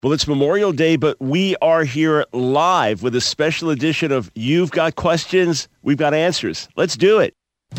Well, it's Memorial Day, but we are here live with a special edition of You've Got Questions, We've Got Answers. Let's do it.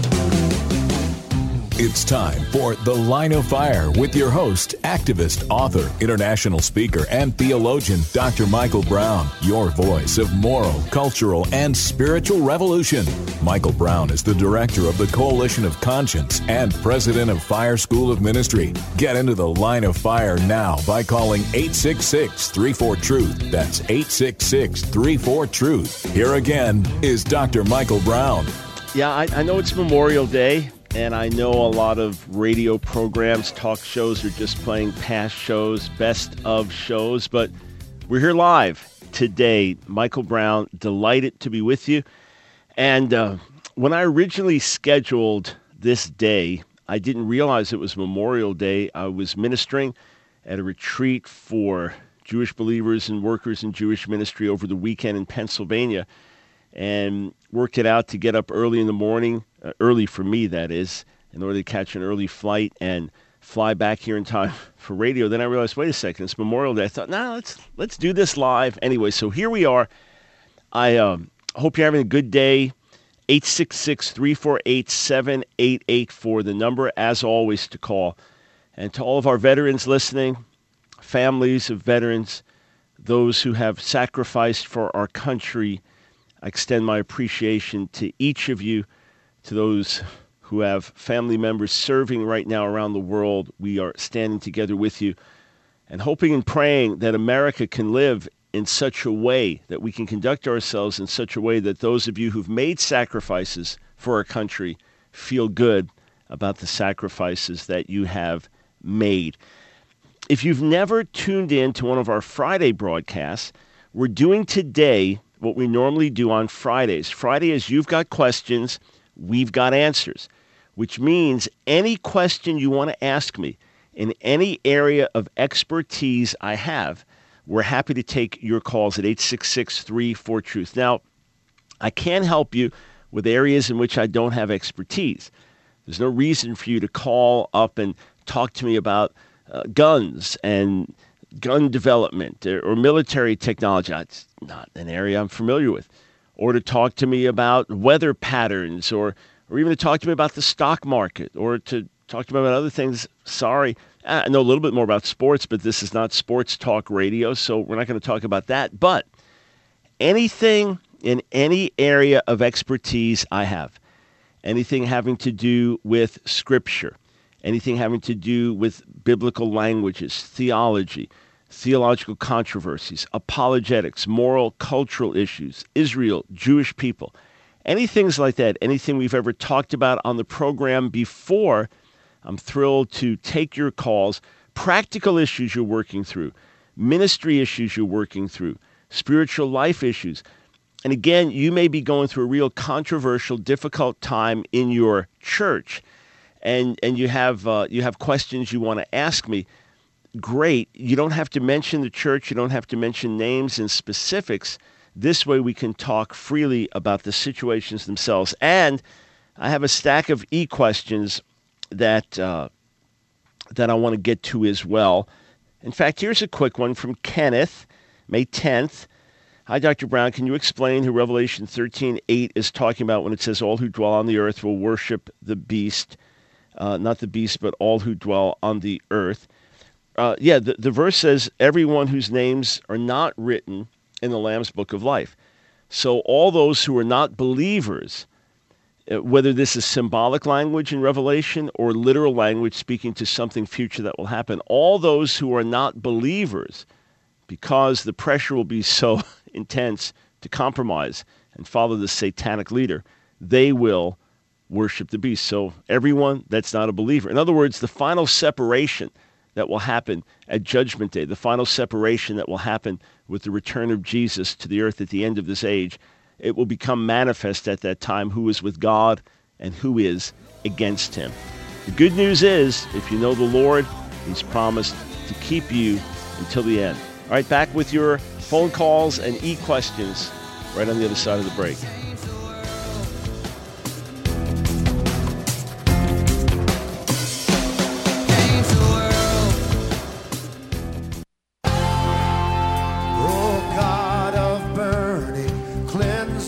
It's time for The Line of Fire with your host, activist, author, international speaker, and theologian, Dr. Michael Brown, your voice of moral, cultural, and spiritual revolution. Michael Brown is the director of the Coalition of Conscience and president of Fire School of Ministry. Get into The Line of Fire now by calling 866-34-TRUTH. That's 866-34-TRUTH. Here again is Dr. Michael Brown. Yeah, I know it's Memorial Day. And I know a lot of radio programs, talk shows are just playing past shows, best of shows, but we're here live today. Michael Brown, delighted to be with you. And when I originally scheduled this day, I didn't realize it was Memorial Day. I was ministering at a retreat for Jewish believers and workers in Jewish ministry over the weekend in Pennsylvania, and worked it out to get up early in the morning, early for me, that is, in order to catch an early flight and fly back here in time for radio. Then I realized, wait a second, it's Memorial Day. I thought, let's do this live. Anyway, so here we are. I hope you're having a good day. 866-348-7884, the number, as always, to call. And to all of our veterans listening, families of veterans, those who have sacrificed for our country, I extend my appreciation to each of you, to those who have family members serving right now around the world. We are standing together with you and hoping and praying that America can live in such a way, that we can conduct ourselves in such a way that those of you who've made sacrifices for our country feel good about the sacrifices that you have made. If you've never tuned in to one of our Friday broadcasts, we're doing today what we normally do on Fridays. Friday is You've Got Questions, We've Got Answers, which means any question you want to ask me in any area of expertise I have, we're happy to take your calls at 866-34-TRUTH. Now, I can't help you with areas in which I don't have expertise. There's no reason for you to call up and talk to me about guns and gun development or military technology. It's not an area I'm familiar with. Or to talk to me about weather patterns, or even to talk to me about the stock market, or to talk to me about other things. Sorry, I know a little bit more about sports, but this is not sports talk radio, so we're not going to talk about that. But anything in any area of expertise I have, anything having to do with Scripture, anything having to do with biblical languages, theology, theological controversies, apologetics, moral, cultural issues, Israel, Jewish people, anything like that, anything we've ever talked about on the program before, I'm thrilled to take your calls. Practical issues you're working through, ministry issues you're working through, spiritual life issues. And again, you may be going through a real controversial, difficult time in your church, and you have questions you want to ask me. Great. You don't have to mention the church. You don't have to mention names and specifics. This way we can talk freely about the situations themselves. And I have a stack of e-questions that I want to get to as well. In fact, here's a quick one from Kenneth, May 10th. Hi, Dr. Brown. Can you explain who Revelation 13:8 is talking about when it says all who dwell on the earth will worship the beast? Not the beast, but all who dwell on the earth. The verse says everyone whose names are not written in the Lamb's Book of Life. So all those who are not believers, whether this is symbolic language in Revelation or literal language speaking to something future that will happen, all those who are not believers, because the pressure will be so intense to compromise and follow the satanic leader, they will worship the beast. So everyone that's not a believer. In other words, the final separation that will happen at Judgment Day, the final separation that will happen with the return of Jesus to the earth at the end of this age, it will become manifest at that time who is with God and who is against him. The good news is, if you know the Lord, he's promised to keep you until the end. All right, back with your phone calls and e-questions right on the other side of the break.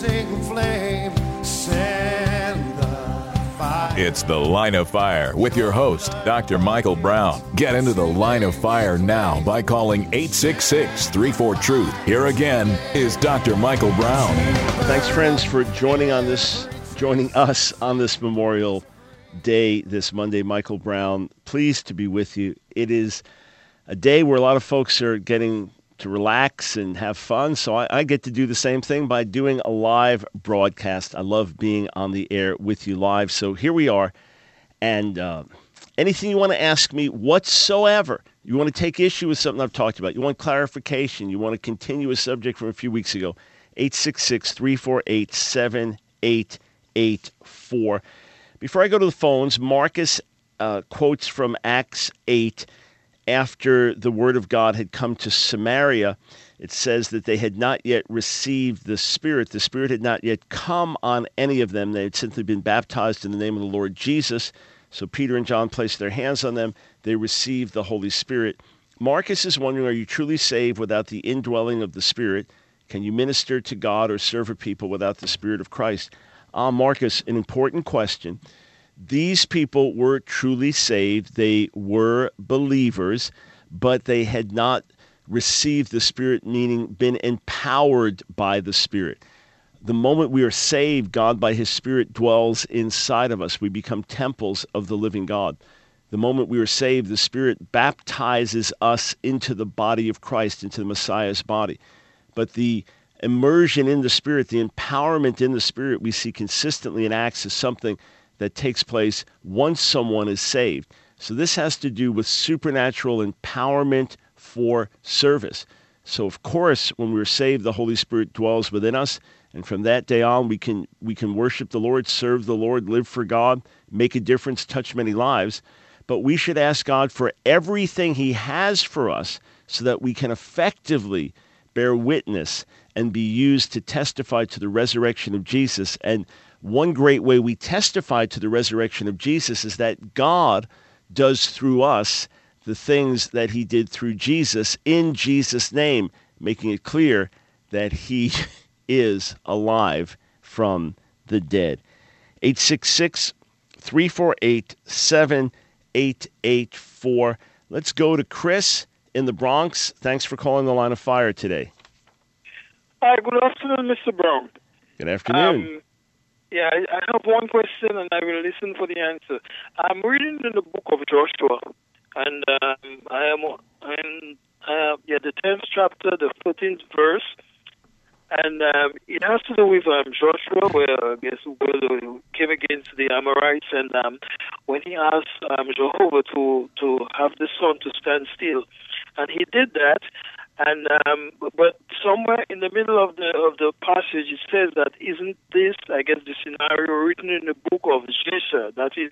single flame. Send the fire. It's The Line of Fire with your host, Dr. Michael Brown. Get into the Line of Fire now by calling 866-34-TRUTH. Here again is Dr. Michael Brown. Thanks, friends, for joining us on this Memorial Day, this Monday. Michael Brown, pleased to be with you. It is a day where a lot of folks are getting to relax and have fun, so I get to do the same thing by doing a live broadcast. I love being on the air with you live, so here we are. And anything you want to ask me whatsoever, you want to take issue with something I've talked about, you want clarification, you want to continue a subject from a few weeks ago, 866-348-7884. Before I go to the phones, Marcus quotes from Acts 8. After the word of God had come to Samaria, it says that they had not yet received the Spirit. The Spirit had not yet come on any of them. They had simply been baptized in the name of the Lord Jesus. So Peter and John placed their hands on them. They received the Holy Spirit. Marcus is wondering, are you truly saved without the indwelling of the Spirit? Can you minister to God or serve a people without the Spirit of Christ? Marcus, an important question. These people were truly saved. They were believers, but they had not received the Spirit, meaning been empowered by the Spirit. The moment we are saved, God by His Spirit dwells inside of us. We become temples of the living God. The moment we are saved, the Spirit baptizes us into the body of Christ, into the Messiah's body. But the immersion in the Spirit, the empowerment in the Spirit we see consistently in Acts is something that takes place once someone is saved. So this has to do with supernatural empowerment for service. So of course, when we're saved, the Holy Spirit dwells within us, and from that day on, we can worship the Lord, serve the Lord, live for God, make a difference, touch many lives. But we should ask God for everything He has for us so that we can effectively bear witness and be used to testify to the resurrection of Jesus. And one great way we testify to the resurrection of Jesus is that God does through us the things that He did through Jesus in Jesus' name, making it clear that He is alive from the dead. 866-348-7884. Let's go to Chris in the Bronx. Thanks for calling the Line of Fire today. Hi, good afternoon, Mr. Brown. Good afternoon. Yeah, I have one question, and I will listen for the answer. I'm reading in the book of Joshua, and I am the 10th chapter, the 14th verse, and it has to do with Joshua, where they came against the Amorites, and when he asked Jehovah to have the sun to stand still, and he did that. And but somewhere in the middle of the passage, it says that isn't this, I guess, the scenario written in the book of Jasher, that is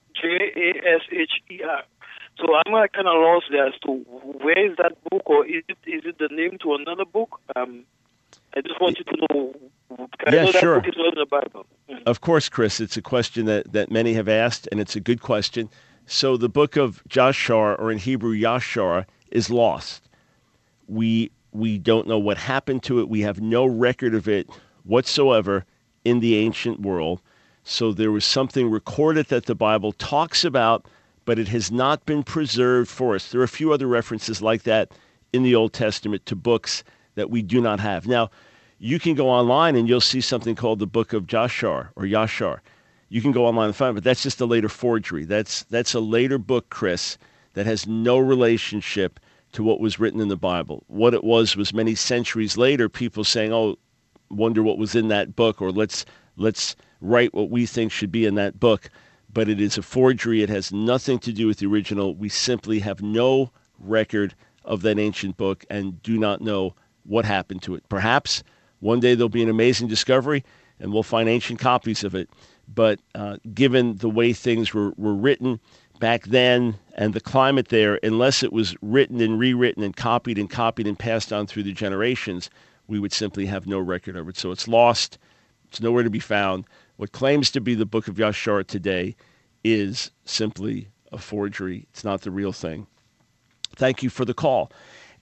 Jasher. So I'm kind of lost there as to where is that book, or is it the name to another book? I just wanted to know. I know sure. That book is not in the Bible. Of course, Chris, it's a question that many have asked, and it's a good question. So the book of Joshua, or in Hebrew Yashar, is lost. We don't know what happened to it. We have no record of it whatsoever in the ancient world. So there was something recorded that the Bible talks about, but it has not been preserved for us. There are a few other references like that in the Old Testament to books that we do not have. Now, you can go online and you'll see something called the Book of Joshua or Yashar. You can go online and find it, but that's just a later forgery. That's a later book, Chris, that has no relationship to what was written in the Bible. What it was many centuries later, people saying, oh, wonder what was in that book, or let's write what we think should be in that book. But it is a forgery. It has nothing to do with the original. We simply have no record of that ancient book and do not know what happened to it. Perhaps one day there'll be an amazing discovery and we'll find ancient copies of it. But given the way things were written back then and the climate there, unless it was written and rewritten and copied and passed on through the generations, we would simply have no record of it. So it's lost. It's nowhere to be found. What claims to be the Book of Yashar today is simply a forgery. It's not the real thing. Thank you for the call.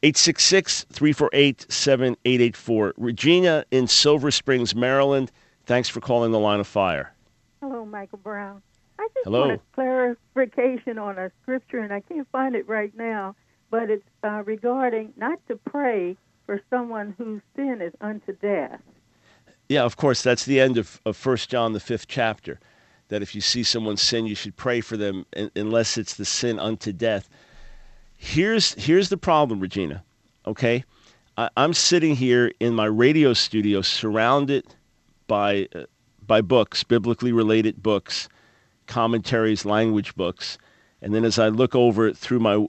866-348-7884. Regina in Silver Springs, Maryland, thanks for calling the Line of Fire. Hello, Michael Brown. I just Hello. want a clarification on a scripture, and I can't find it right now, but it's regarding not to pray for someone whose sin is unto death. Yeah, of course, that's the end of 1 John, the 5th chapter, that if you see someone sin, you should pray for them unless it's the sin unto death. Here's the problem, Regina, okay? I'm sitting here in my radio studio surrounded by books, biblically related books, commentaries, language books, and then as I look over through my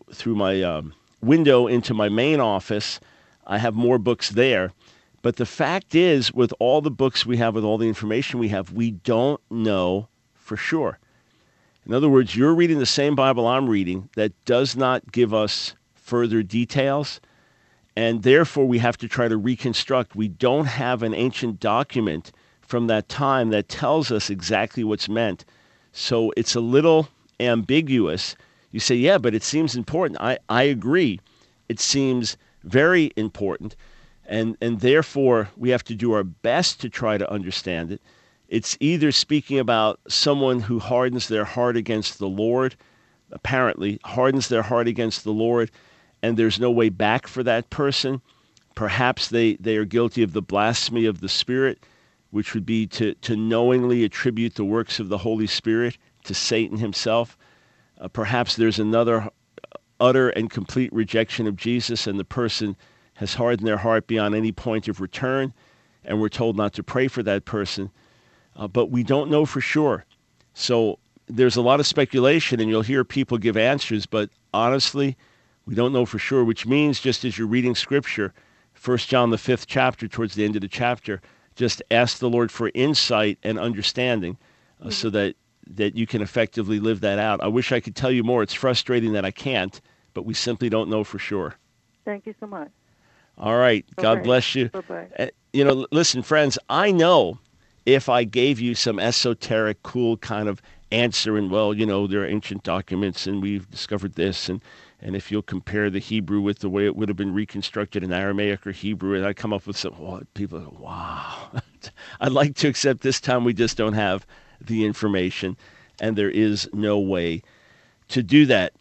window into my main office, I have more books there. But the fact is, with all the books we have, with all the information we have, we don't know for sure. In other words, you're reading the same Bible I'm reading that does not give us further details, and therefore we have to try to reconstruct. We don't have an ancient document from that time that tells us exactly what's meant. So it's a little ambiguous. You say, yeah, but it seems important. I agree. It seems very important. And therefore, we have to do our best to try to understand it. It's either speaking about someone who hardens their heart against the Lord, apparently hardens their heart against the Lord, and there's no way back for that person. Perhaps they are guilty of the blasphemy of the Spirit, which would be to knowingly attribute the works of the Holy Spirit to Satan himself. Perhaps there's another utter and complete rejection of Jesus, and the person has hardened their heart beyond any point of return, and we're told not to pray for that person. But we don't know for sure. So there's a lot of speculation, and you'll hear people give answers, but honestly, we don't know for sure, which means just as you're reading Scripture, 1 John, the 5th chapter, towards the end of the chapter, just ask the Lord for insight and understanding so that you can effectively live that out. I wish I could tell you more. It's frustrating that I can't, but we simply don't know for sure. Thank you so much. All right. God bless you. Bye-bye. Listen, friends, I know if I gave you some esoteric, cool kind of answer, and, well, there are ancient documents, and we've discovered this, and if you'll compare the Hebrew with the way it would have been reconstructed in Aramaic or Hebrew, and I come up with some, people go, wow. I'd like to accept this time we just don't have the information, and there is no way to do that.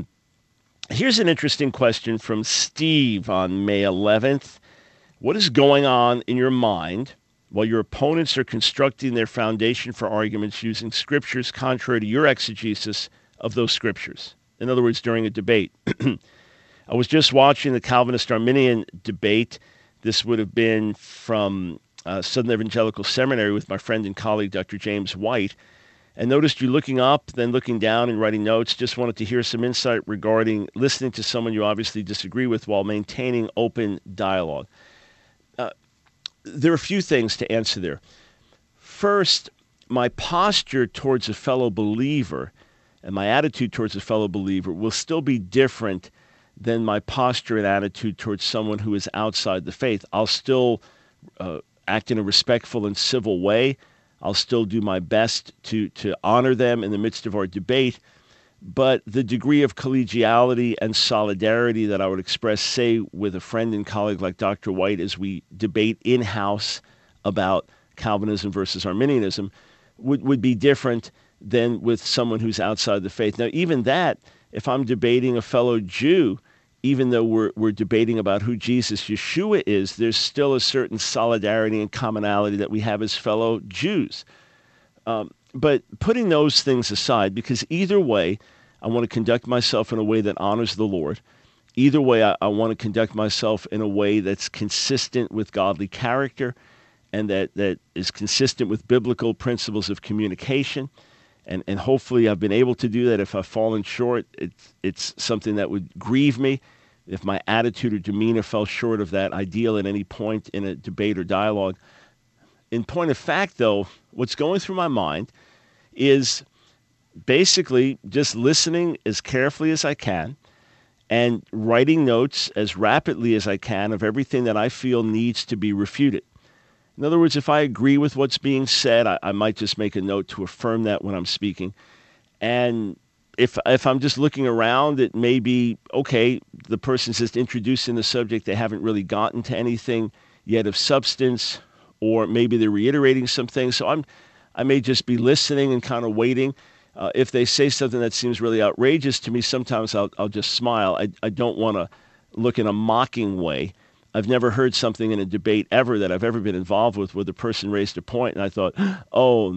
Here's an interesting question from Steve on May 11th. What is going on in your mind while your opponents are constructing their foundation for arguments using scriptures contrary to your exegesis of those scriptures? In other words, during a debate. I was just watching the Calvinist-Arminian debate. This would have been from Southern Evangelical Seminary with my friend and colleague, Dr. James White. And noticed you looking up, then looking down and writing notes. Just wanted to hear some insight regarding listening to someone you obviously disagree with while maintaining open dialogue. There are a few things to answer there. First, my posture towards a fellow believer and my attitude towards a fellow believer will still be different than my posture and attitude towards someone who is outside the faith. I'll still act in a respectful and civil way. I'll still do my best to honor them in the midst of our debate, but the degree of collegiality and solidarity that I would express, say, with a friend and colleague like Dr. White as we debate in-house about Calvinism versus Arminianism would be different than with someone who's outside the faith. Now, even that, if I'm debating a fellow Jew, even though we're debating about who Jesus Yeshua is, there's still a certain solidarity and commonality that we have as fellow Jews. But putting those things aside, because either way, I want to conduct myself in a way that honors the Lord. Either way, I want to conduct myself in a way that's consistent with godly character and that is consistent with biblical principles of communication. And hopefully I've been able to do that. If I've fallen short, it's something that would grieve me. If my attitude or demeanor fell short of that ideal at any point in a debate or dialogue. In point of fact, though, what's going through my mind is basically just listening as carefully as I can and writing notes as rapidly as I can of everything that I feel needs to be refuted. In other words, if I agree with what's being said, I might just make a note to affirm that when I'm speaking. And if I'm just looking around, it may be, okay, the person's just introducing the subject. They haven't really gotten to anything yet of substance, or maybe they're reiterating some things. So I may just be listening and kind of waiting. If they say something that seems really outrageous to me, sometimes I'll just smile. I don't want to look in a mocking way. I've never heard something in a debate ever that I've ever been involved with where the person raised a point and I thought, oh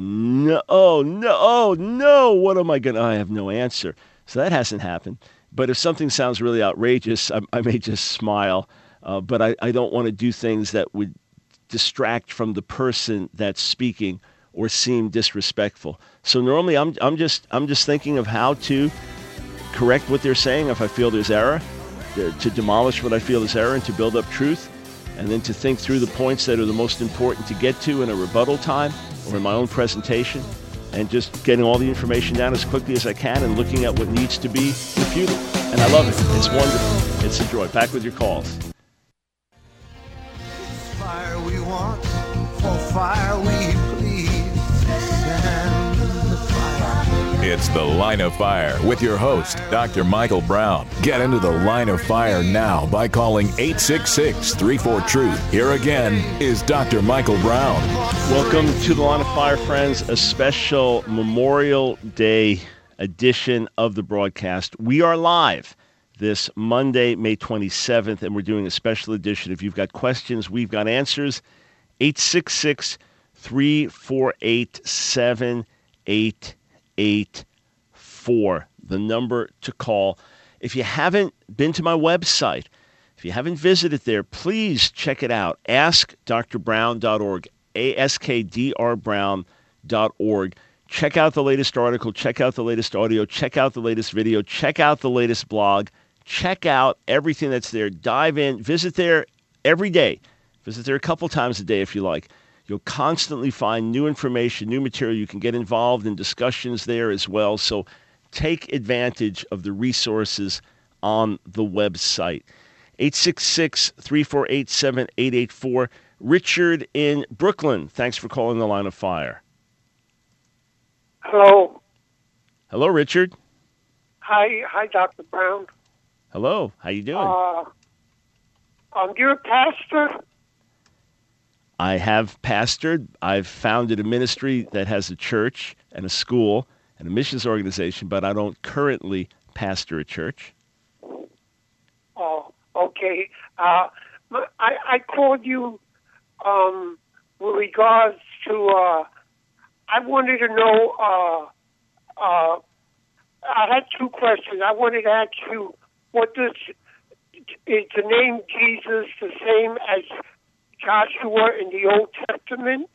no, what am I going to, I have no answer. So that hasn't happened. But if something sounds really outrageous, I may just smile. But I don't want to do things that would distract from the person that's speaking or seem disrespectful. So normally I'm just thinking of how to correct what they're saying if I feel there's error, to demolish what I feel is error and to build up truth, and then to think through the points that are the most important to get to in a rebuttal time or in my own presentation, and just getting all the information down as quickly as I can and looking at what needs to be refuted. And I love it. It's wonderful. It's a joy. Back with your calls. Fire we want, for fire we please. Send the fire. It's The Line of Fire with your host, Dr. Michael Brown. Get into the Line of Fire now by calling 866-34-TRUTH. Here again is Dr. Michael Brown. Welcome to The Line of Fire, friends, a special Memorial Day edition of the broadcast. We are live this Monday, May 27th, and we're doing a special edition. If you've got questions, we've got answers. 866-348-7884, the number to call. If you haven't been to my website, if you haven't visited there, please check it out. AskDrBrown.org, AskDrBrown.org. Check out the latest article, check out the latest audio, check out the latest video, check out the latest blog, check out everything that's there. Dive in, visit there every day. Visit there a couple times a day if you like. You'll constantly find new information, new material. You can get involved in discussions there as well. So take advantage of the resources on the website. 866-348-7884. Richard in Brooklyn, thanks for calling The Line of Fire. Hello. Hello, Richard. Hi, Dr. Brown. Hello. How you doing? You're a pastor? I have pastored. I've founded a ministry that has a church and a school and a missions organization, but I don't currently pastor a church. Oh, okay. I called you with regards to... I wanted to know, I had two questions. I wanted to ask you, is the name Jesus the same as Joshua in the Old Testament?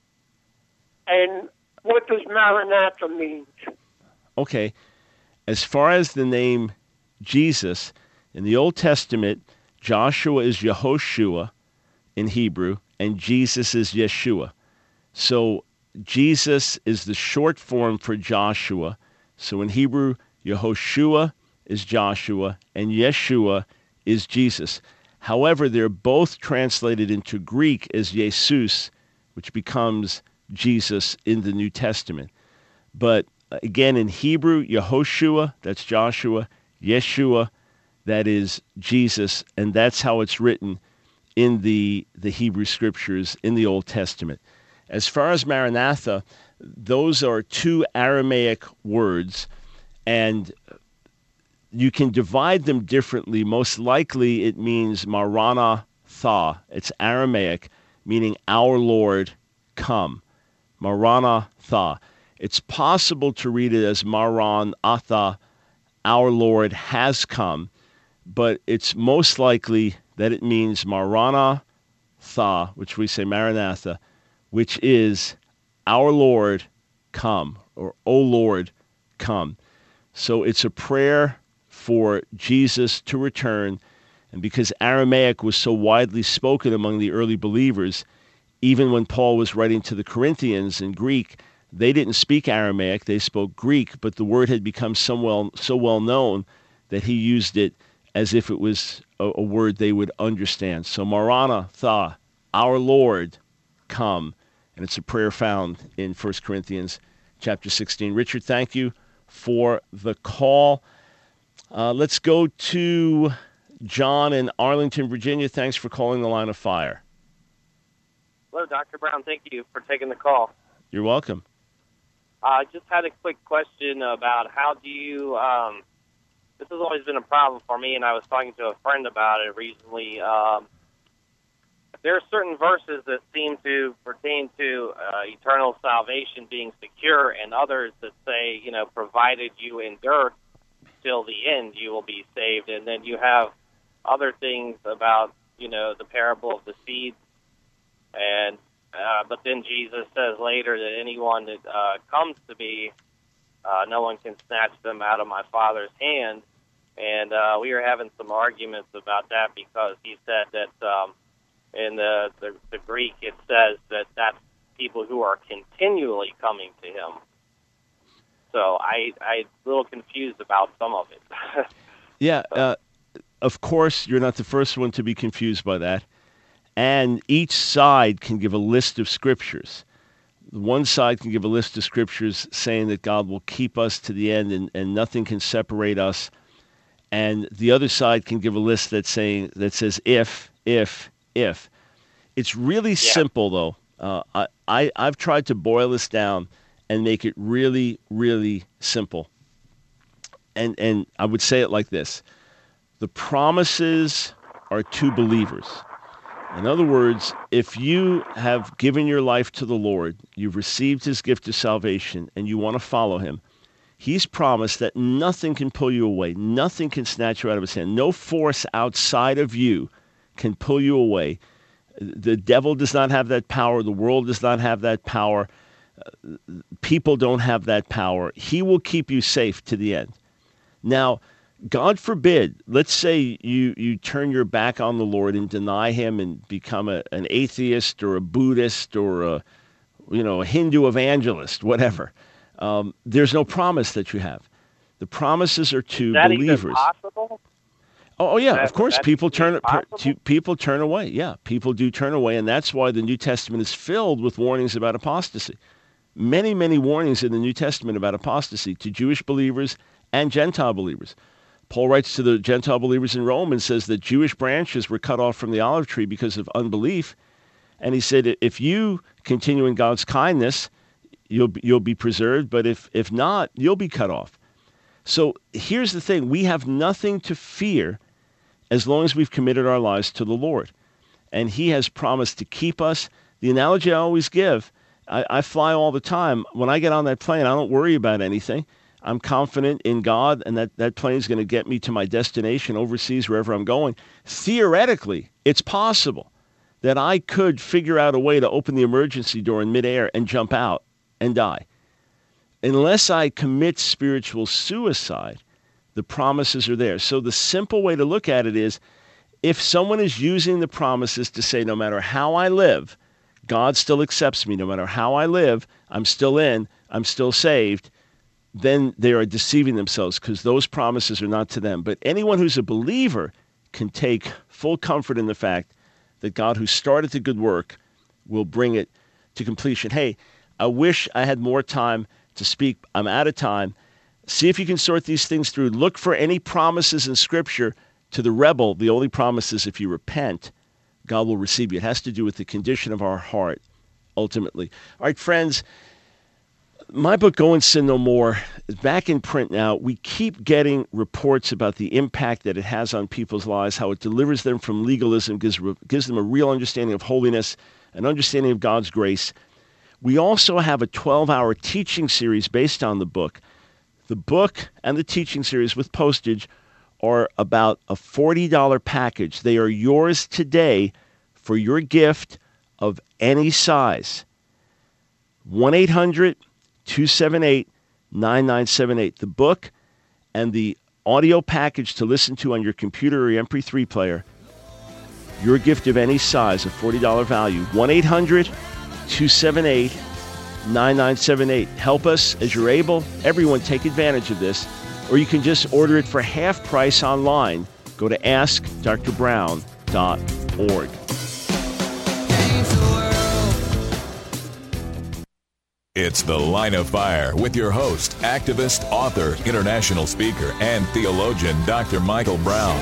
And what does Maranatha mean? Okay. As far as the name Jesus, in the Old Testament, Joshua is Yehoshua in Hebrew, and Jesus is Yeshua. So Jesus is the short form for Joshua. So in Hebrew, Yehoshua is Joshua, and Yeshua is Jesus. However, they're both translated into Greek as Jesus, which becomes Jesus in the New Testament. But again, in Hebrew, Yehoshua, that's Joshua, Yeshua, that is Jesus, and that's how it's written in the Hebrew Scriptures in the Old Testament. As far as Maranatha, those are two Aramaic words, and you can divide them differently. Most likely it means Maranatha. It's Aramaic, meaning our Lord, come. Maranatha. It's possible to read it as Maranatha, our Lord has come, but it's most likely that it means Maranatha, which we say Maranatha, which is our Lord come, or O Lord come. So it's a prayer for Jesus to return, and because Aramaic was so widely spoken among the early believers, even when Paul was writing to the Corinthians in Greek, they didn't speak Aramaic, they spoke Greek, but the word had become so well known that he used it as if it was a word they would understand. So Maranatha, our Lord, come. And it's a prayer found in 1 Corinthians chapter 16. Richard, thank you for the call. Let's go to John in Arlington, Virginia. Thanks for calling the Line of Fire. Hello, Dr. Brown. Thank you for taking the call. You're welcome. I just had a quick question about how do you, this has always been a problem for me, and I was talking to a friend about it recently. There are certain verses that seem to pertain to eternal salvation being secure, and others that say, provided you endure till the end, you will be saved. And then you have other things about, the parable of the seeds. And but then Jesus says later that anyone that comes to me, no one can snatch them out of my Father's hand. And we were having some arguments about that because he said that in the Greek it says that that's people who are continually coming to him. So I'm a little confused about some of it. Yeah, of course, you're not the first one to be confused by that. And each side can give a list of scriptures. One side can give a list of scriptures saying that God will keep us to the end and nothing can separate us. And the other side can give a list that says if. It's really simple, though. I've tried to boil this down and make it really, really simple. And I would say it like this. The promises are to believers. In other words, if you have given your life to the Lord, you've received his gift of salvation, and you want to follow him, he's promised that nothing can pull you away. Nothing can snatch you out of his hand. No force outside of you can pull you away. The devil does not have that power. The world does not have that power. People don't have that power. He will keep you safe to the end. Now, God forbid, let's say you turn your back on the Lord and deny him and become an atheist or a Buddhist or a Hindu evangelist, whatever. There's no promise that you have. The promises are to believers. Is that even possible? Oh yeah, of course. People turn away. Yeah, people do turn away, and that's why the New Testament is filled with warnings about apostasy. Many, many warnings in the New Testament about apostasy to Jewish believers and Gentile believers. Paul writes to the Gentile believers in Rome and says that Jewish branches were cut off from the olive tree because of unbelief. And he said, if you continue in God's kindness, you'll be preserved, but if not, you'll be cut off. So here's the thing. We have nothing to fear as long as we've committed our lives to the Lord. And he has promised to keep us. The analogy I always give, I fly all the time. When I get on that plane, I don't worry about anything. I'm confident in God, and that plane is going to get me to my destination overseas, wherever I'm going. Theoretically, it's possible that I could figure out a way to open the emergency door in midair and jump out and die. Unless I commit spiritual suicide, the promises are there. So the simple way to look at it is, if someone is using the promises to say, no matter how I live, God still accepts me. No matter how I live, I'm still saved. Then they are deceiving themselves, because those promises are not to them. But anyone who's a believer can take full comfort in the fact that God, who started the good work, will bring it to completion. Hey, I wish I had more time to speak. I'm out of time. See if you can sort these things through. Look for any promises in Scripture. To the rebel, the only promise is if you repent, God will receive you. It has to do with the condition of our heart, ultimately. All right, friends. My book, Go and Sin No More, is back in print now. We keep getting reports about the impact that it has on people's lives, how it delivers them from legalism, gives them a real understanding of holiness, an understanding of God's grace. We also have a 12-hour teaching series based on the book. The book and the teaching series with postage are about a $40 package. They are yours today for your gift of any size. 1-800-278-9978. The book and the audio package to listen to on your computer or your MP3 player. Your gift of any size, a $40 value. 1-800-278-9978. Help us as you're able. Everyone take advantage of this. Or you can just order it for half price online. Go to AskDrBrown.org. It's The Line of Fire with your host, activist, author, international speaker, and theologian, Dr. Michael Brown.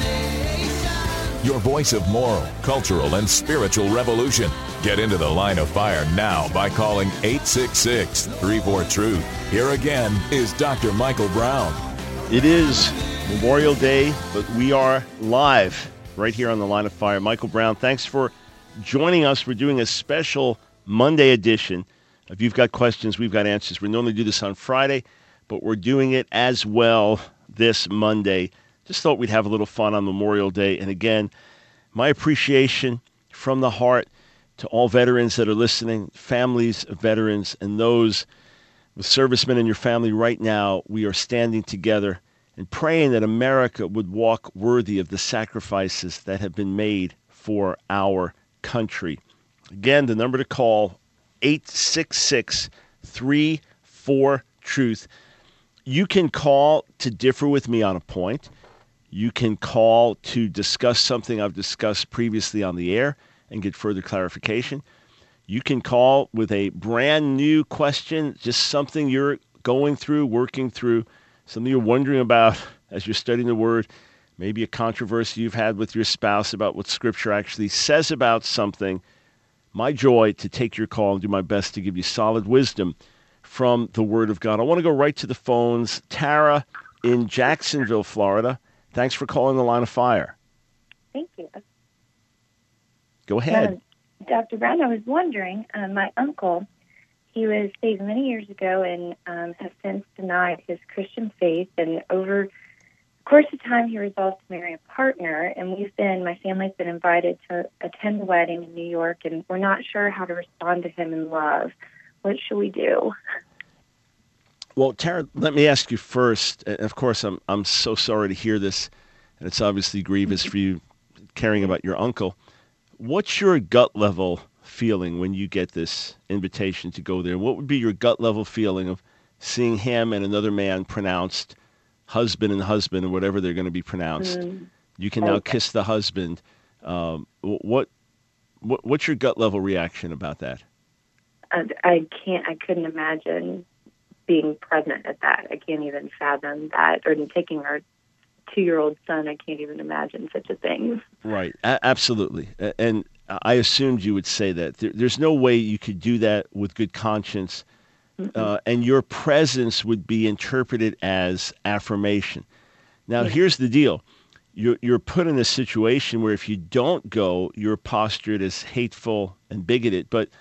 Your voice of moral, cultural, and spiritual revolution. Get into The Line of Fire now by calling 866-34-TRUTH. Here again is Dr. Michael Brown. It is Memorial Day, but we are live right here on The Line of Fire. Michael Brown, thanks for joining us. We're doing a special Monday edition. If you've got questions, we've got answers. We normally do this on Friday, but we're doing it as well this Monday. Just thought we'd have a little fun on Memorial Day. And again, my appreciation from the heart to all veterans that are listening, families of veterans, and those with servicemen in your family right now. We are standing together and praying that America would walk worthy of the sacrifices that have been made for our country. Again, the number to call, 866-34-TRUTH. You can call to differ with me on a point. You can call to discuss something I've discussed previously on the air and get further clarification. You can call with a brand new question, just something you're going through, working through, something you're wondering about as you're studying the Word, maybe a controversy you've had with your spouse about what Scripture actually says about something. My joy to take your call and do my best to give you solid wisdom from the Word of God. I want to go right to the phones. Tara in Jacksonville, Florida. Thanks for calling The Line of Fire. Thank you. Go ahead. Dr. Brown, I was wondering, my uncle, he was saved many years ago and has since denied his Christian faith, and over the course of time he resolved to marry a partner, and my family's been invited to attend the wedding in New York, and we're not sure how to respond to him in love. What should we do? Well, Tara, let me ask you first. Of course, I'm so sorry to hear this, and it's obviously grievous for you caring about your uncle. What's your gut level feeling when you get this invitation to go there? What would be your gut level feeling of seeing him and another man pronounced husband and husband, or whatever they're going to be pronounced? You can now kiss the husband. What's your gut level reaction about that? I couldn't imagine being present at that. I can't even fathom that. Or taking our 2-year-old son, I can't even imagine such a thing. Right, absolutely. And I assumed you would say that. There's no way you could do that with good conscience, and your presence would be interpreted as affirmation. Now, here's the deal. You're put in a situation where if you don't go, you're postured as hateful and bigoted, but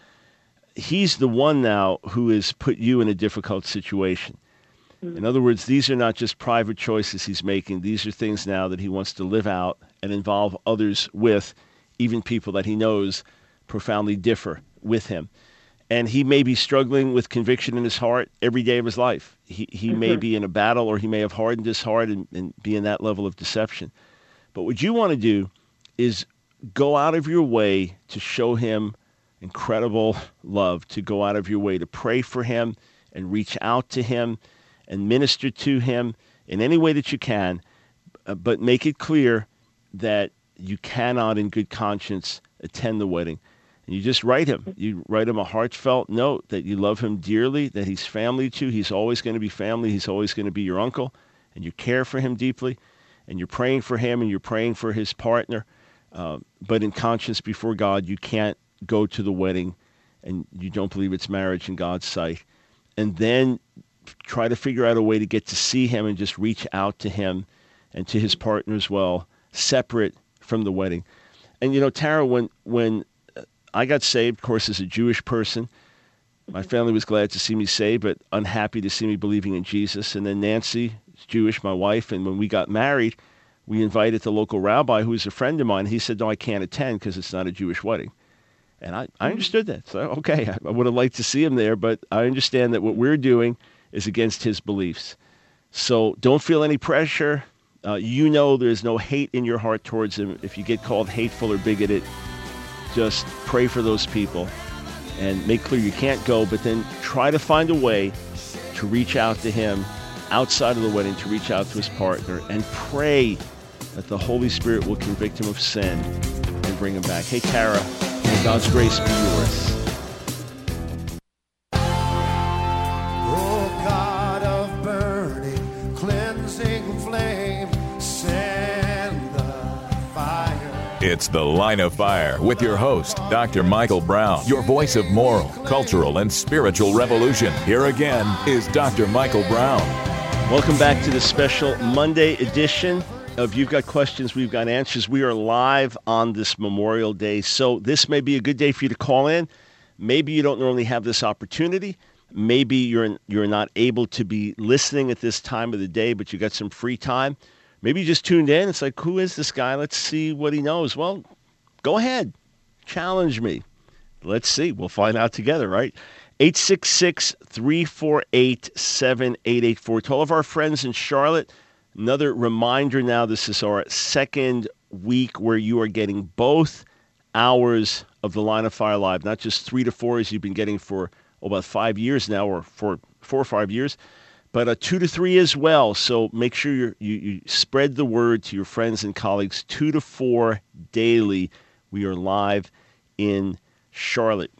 he's the one now who has put you in a difficult situation. In other words, these are not just private choices he's making. These are things now that he wants to live out and involve others with, even people that he knows profoundly differ with him. And he may be struggling with conviction in his heart every day of his life. He may be in a battle, or he may have hardened his heart and be in that level of deception. But what you want to do is go out of your way to show him incredible love, to go out of your way to pray for him and reach out to him and minister to him in any way that you can, but make it clear that you cannot in good conscience attend the wedding. And you just write him. You write him a heartfelt note that you love him dearly, that he's family to. He's always going to be family. He's always going to be your uncle, and you care for him deeply, and you're praying for him, and you're praying for his partner. But in conscience before God, you can't go to the wedding, and you don't believe it's marriage in God's sight. And then try to figure out a way to get to see him and just reach out to him and to his partner as well, separate from the wedding. And, Tara, when I got saved, of course, as a Jewish person, my family was glad to see me saved, but unhappy to see me believing in Jesus. And then Nancy is Jewish, my wife, and when we got married, we invited the local rabbi, who was a friend of mine. He said, no, I can't attend because it's not a Jewish wedding. And I understood that. So, okay, I would have liked to see him there, but I understand that what we're doing is against his beliefs. So don't feel any pressure. There's no hate in your heart towards him. If you get called hateful or bigoted, just pray for those people and make clear you can't go, but then try to find a way to reach out to him outside of the wedding, to reach out to his partner, and pray that the Holy Spirit will convict him of sin and bring him back. Hey, Tara, may God's grace be yours. It's The Line of Fire with your host, Dr. Michael Brown, your voice of moral, cultural, and spiritual revolution. Here again is Dr. Michael Brown. Welcome back to the special Monday edition of You've Got Questions, We've Got Answers. We are live on this Memorial Day, so this may be a good day for you to call in. Maybe you don't normally have this opportunity. Maybe you're not able to be listening at this time of the day, but you got some free time. Maybe you just tuned in. It's like, who is this guy? Let's see what he knows. Well, go ahead. Challenge me. Let's see. We'll find out together, right? 866-348-7884. To all of our friends in Charlotte, another reminder now, this is our second week where you are getting both hours of the Line of Fire Live, not just 3 to 4 as you've been getting for about 5 years now, or for 4 or 5 years, but 2 to 3 as well. So make sure you spread the word to your friends and colleagues. 2 to 4 daily. We are live in Charlotte.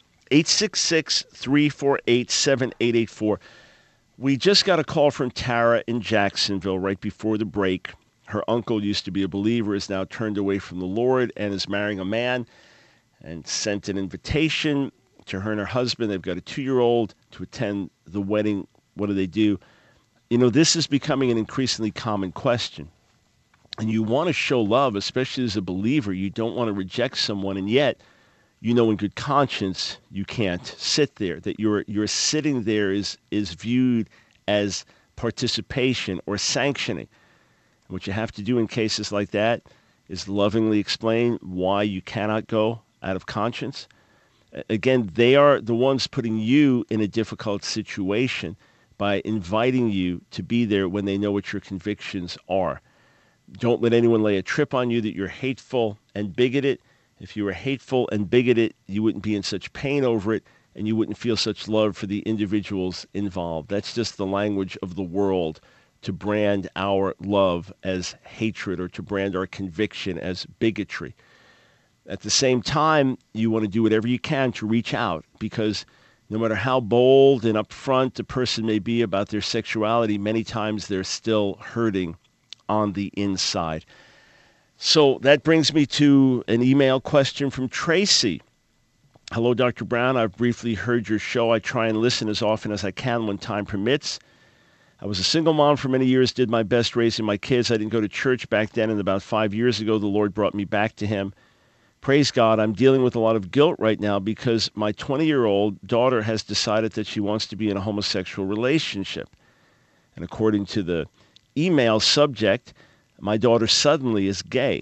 866-348-7884. We just got a call from Tara in Jacksonville right before the break. Her uncle used to be a believer, is now turned away from the Lord and is marrying a man, and sent an invitation to her and her husband. They've got a 2-year-old to attend the wedding. What do? You know, this is becoming an increasingly common question. And you want to show love, especially as a believer. You don't want to reject someone, and yet, you know in good conscience you can't sit there. That you're sitting there is viewed as participation or sanctioning. And what you have to do in cases like that is lovingly explain why you cannot go out of conscience. Again, they are the ones putting you in a difficult situation by inviting you to be there when they know what your convictions are. Don't let anyone lay a trip on you that you're hateful and bigoted. If you were hateful and bigoted, you wouldn't be in such pain over it, and you wouldn't feel such love for the individuals involved. That's just the language of the world, to brand our love as hatred or to brand our conviction as bigotry. At the same time, you want to do whatever you can to reach out, because no matter how bold and upfront a person may be about their sexuality, many times they're still hurting on the inside. So that brings me to an email question from Tracy. Hello, Dr. Brown. I've briefly heard your show. I try and listen as often as I can when time permits. I was a single mom for many years, did my best raising my kids. I didn't go to church back then, and about 5 years ago, the Lord brought me back to him. Praise God, I'm dealing with a lot of guilt right now because my 20-year-old daughter has decided that she wants to be in a homosexual relationship. And according to the email subject, my daughter suddenly is gay.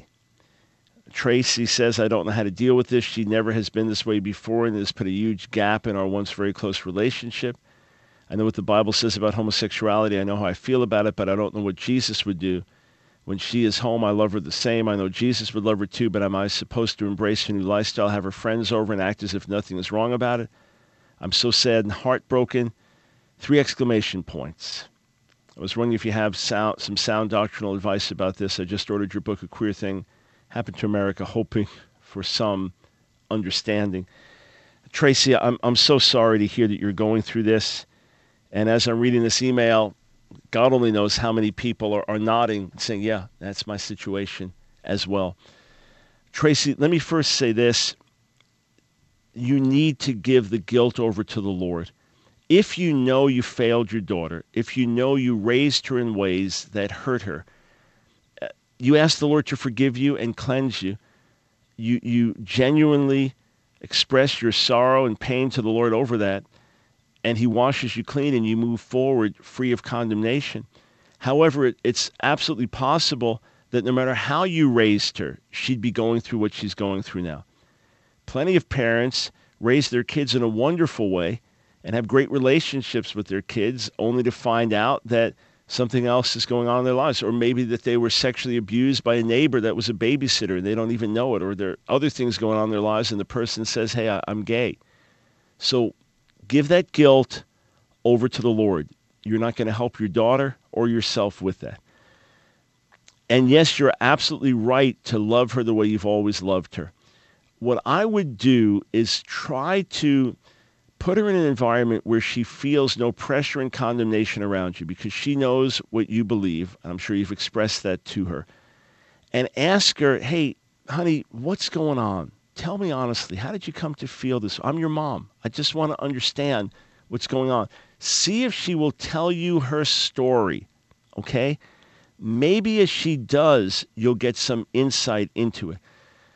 Tracy says, I don't know how to deal with this. She never has been this way before, and it has put a huge gap in our once very close relationship. I know what the Bible says about homosexuality. I know how I feel about it, but I don't know what Jesus would do. When she is home, I love her the same. I know Jesus would love her too, but am I supposed to embrace her new lifestyle, have her friends over, and act as if nothing is wrong about it? I'm so sad and heartbroken. 3 exclamation points. I was wondering if you have some sound doctrinal advice about this. I just ordered your book, A Queer Thing Happened to America, hoping for some understanding. Tracy, I'm so sorry to hear that you're going through this. And as I'm reading this email, God only knows how many people are nodding and saying, yeah, that's my situation as well. Tracy, let me first say this. You need to give the guilt over to the Lord. If you know you failed your daughter, if you know you raised her in ways that hurt her, you ask the Lord to forgive you and cleanse you. You genuinely express your sorrow and pain to the Lord over that, and he washes you clean and you move forward free of condemnation. However, it's absolutely possible that no matter how you raised her, she'd be going through what she's going through now. Plenty of parents raise their kids in a wonderful way and have great relationships with their kids only to find out that something else is going on in their lives, or maybe that they were sexually abused by a neighbor that was a babysitter and they don't even know it, or there are other things going on in their lives and the person says, hey, I'm gay. So give that guilt over to the Lord. You're not going to help your daughter or yourself with that. And yes, you're absolutely right to love her the way you've always loved her. What I would do is try to put her in an environment where she feels no pressure and condemnation around you, because she knows what you believe, and I'm sure you've expressed that to her. And ask her, hey, honey, what's going on? Tell me honestly, how did you come to feel this? I'm your mom. I just want to understand what's going on. See if she will tell you her story, okay? Maybe as she does, you'll get some insight into it.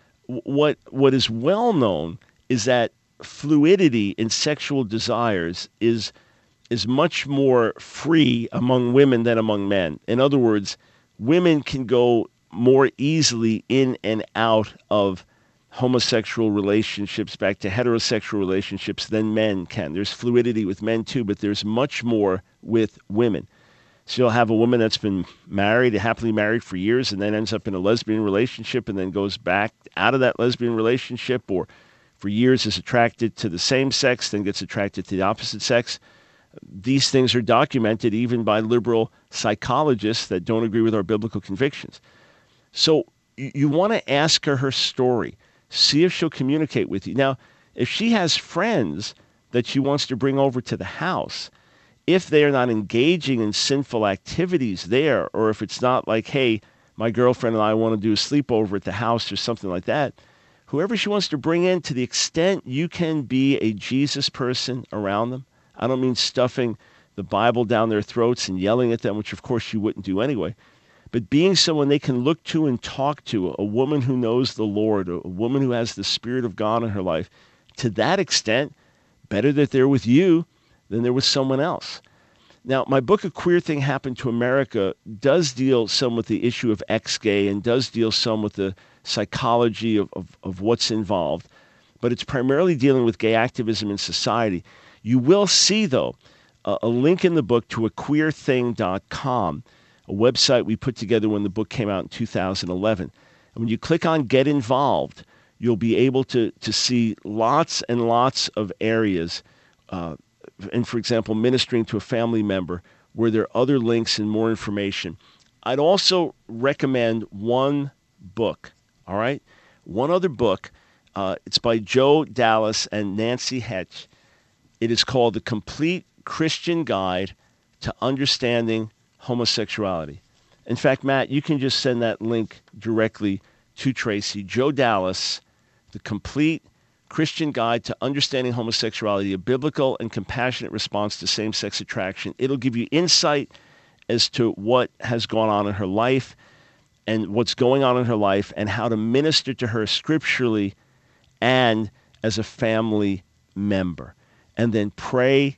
What is well known is that fluidity in sexual desires is much more free among women than among men. In other words, women can go more easily in and out of homosexual relationships back to heterosexual relationships than men can. There's fluidity with men too, but there's much more with women. So you'll have a woman that's been married, happily married for years, and then ends up in a lesbian relationship and then goes back out of that lesbian relationship, or for years is attracted to the same sex, then gets attracted to the opposite sex. These things are documented even by liberal psychologists that don't agree with our biblical convictions. So you want to ask her story. See if she'll communicate with you. Now, if she has friends that she wants to bring over to the house, if they are not engaging in sinful activities there, or if it's not like, hey, my girlfriend and I want to do a sleepover at the house or something like that, whoever she wants to bring in, to the extent you can be a Jesus person around them. I don't mean stuffing the Bible down their throats and yelling at them, which of course you wouldn't do anyway, but being someone they can look to and talk to, a woman who knows the Lord, a woman who has the Spirit of God in her life. To that extent, better that they're with you than they're with someone else. Now, my book, A Queer Thing Happened to America, does deal some with the issue of ex-gay and does deal some with the psychology of what's involved, but it's primarily dealing with gay activism in society. You will see, though, a link in the book to aqueerthing.com, a website we put together when the book came out in 2011. And when you click on Get Involved, you'll be able to see lots and lots of areas, and for example, ministering to a family member, where there are other links and more information. I'd also recommend one book, all right? One other book. It's by Joe Dallas and Nancy Hetch. It is called The Complete Christian Guide to Understanding Homosexuality. In fact, Matt, you can just send that link directly to Tracy. Joe Dallas, The Complete Christian Guide to Understanding Homosexuality, a biblical and compassionate response to same-sex attraction. It'll give you insight as to what has gone on in her life and what's going on in her life and how to minister to her scripturally and as a family member. And then pray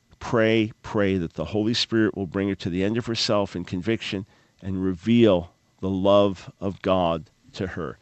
that the Holy Spirit will bring her to the end of herself in conviction and reveal the love of God to her.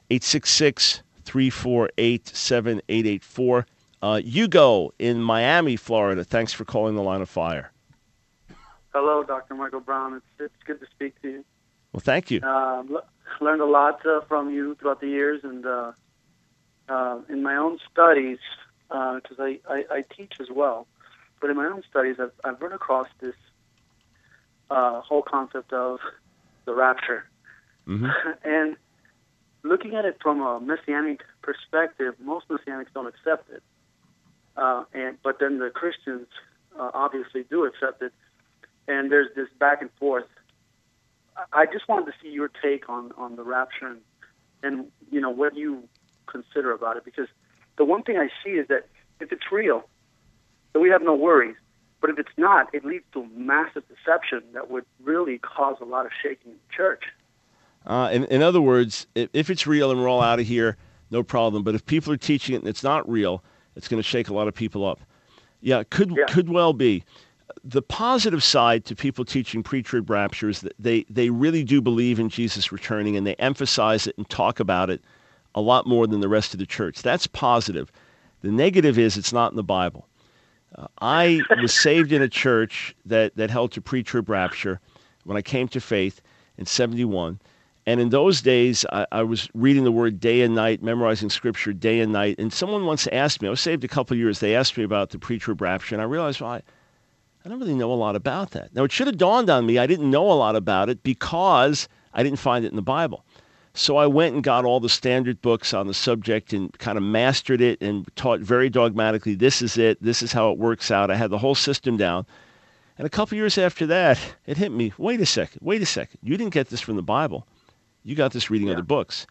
866-348-7884. Hugo in Miami, Florida. Thanks for calling the Line of Fire. Hello, Dr. Michael Brown. It's good to speak to you. Well, thank you. Learned a lot from you throughout the years, and in my own studies, because I teach as well, but in my own studies, I've run across this whole concept of the rapture. Mm-hmm. And looking at it from a Messianic perspective, most Messianics don't accept it. But then the Christians obviously do accept it. And there's this back and forth. I just wanted to see your take on the rapture and you know what you consider about it, because the one thing I see is that if it's real, then we have no worries. But if it's not, it leads to massive deception that would really cause a lot of shaking in the church. In other words, if it's real and we're all out of here, no problem. But if people are teaching it and it's not real, it's going to shake a lot of people up. Yeah, could well be. The positive side to people teaching pre-trib rapture is that they really do believe in Jesus returning, and they emphasize it and talk about it a lot more than the rest of the church. That's positive. The negative is it's not in the Bible. I was saved in a church that held to pre-trib rapture when I came to faith in 71. And in those days, I was reading the word day and night, memorizing scripture day and night. And someone once asked me, I was saved a couple of years, they asked me about the pre-trib rapture, and I realized, well, I don't really know a lot about that. Now, it should have dawned on me I didn't know a lot about it because I didn't find it in the Bible. So I went and got all the standard books on the subject and kind of mastered it and taught very dogmatically, this is it, this is how it works out. I had the whole system down. And a couple of years after that, it hit me, wait a second. You didn't get this from the Bible. You got this reading other books.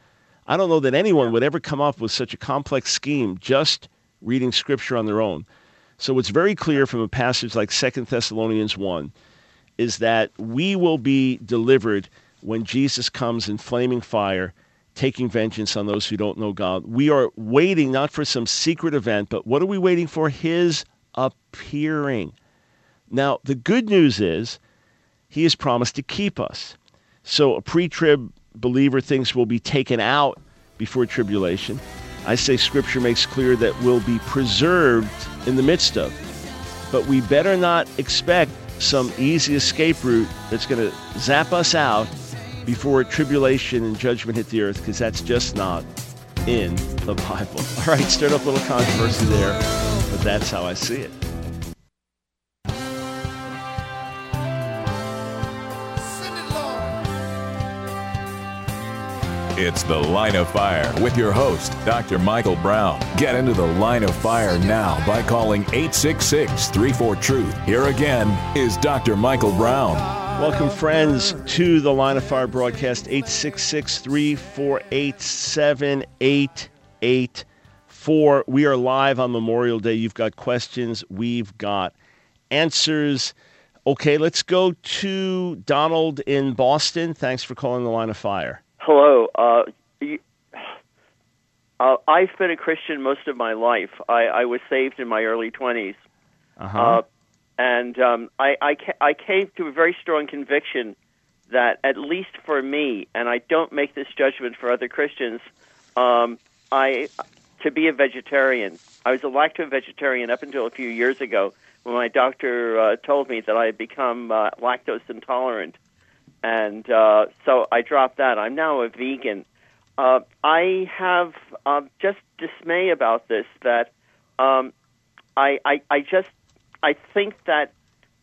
I don't know that anyone would ever come up with such a complex scheme just reading Scripture on their own. So what's very clear from a passage like 2 Thessalonians 1 is that we will be delivered when Jesus comes in flaming fire, taking vengeance on those who don't know God. We are waiting not for some secret event, but what are we waiting for? His appearing. Now, the good news is he has promised to keep us. So a pre-trib believer thinks we'll be taken out before tribulation. I say Scripture makes clear that we'll be preserved in the midst of. But we better not expect some easy escape route that's going to zap us out before tribulation and judgment hit the earth, because that's just not in the Bible. All right, stirred up a little controversy there, but that's how I see it. It's The Line of Fire with your host, Dr. Michael Brown. Get into The Line of Fire now by calling 866-34-TRUTH. Here again is Dr. Michael Brown. Welcome, friends, to the Line of Fire broadcast, 866-348-7884. We are live on Memorial Day. You've got questions. We've got answers. Okay, let's go to Donald in Boston. Thanks for calling the Line of Fire. Hello. I've been a Christian most of my life. I was saved in my early 20s. And I came to a very strong conviction that, at least for me, and I don't make this judgment for other Christians, to be a vegetarian. I was a lacto-vegetarian up until a few years ago when my doctor told me that I had become lactose intolerant. And so I dropped that. I'm now a vegan. I have just dismay about this, that I think that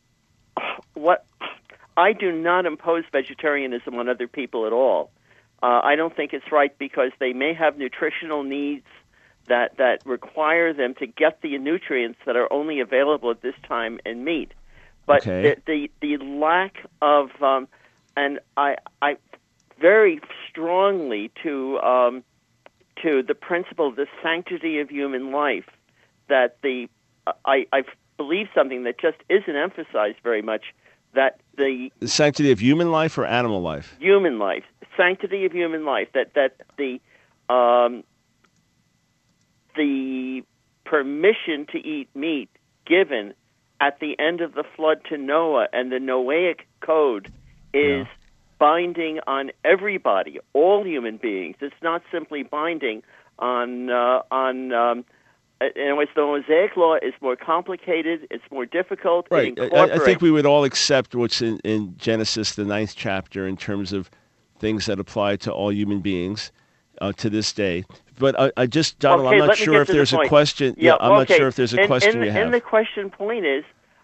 I do not impose vegetarianism on other people at all. I don't think it's right, because they may have nutritional needs that require them to get the nutrients that are only available at this time in meat. But the lack of and I very strongly to the principle of the sanctity of human life, that I believe something that just isn't emphasized very much, that the sanctity of human life or animal life? Human life, sanctity of human life. That the permission to eat meat given at the end of the flood to Noah and the Noahic code is binding on everybody, all human beings. It's not simply binding on the Mosaic law is more complicated. It's more difficult. Right. I think we would all accept what's in Genesis, the 9th chapter, in terms of things that apply to all human beings to this day. But I just, Donald, I'm not sure if there's a question. Yeah, I'm not sure if there's a question you have. And the question point is,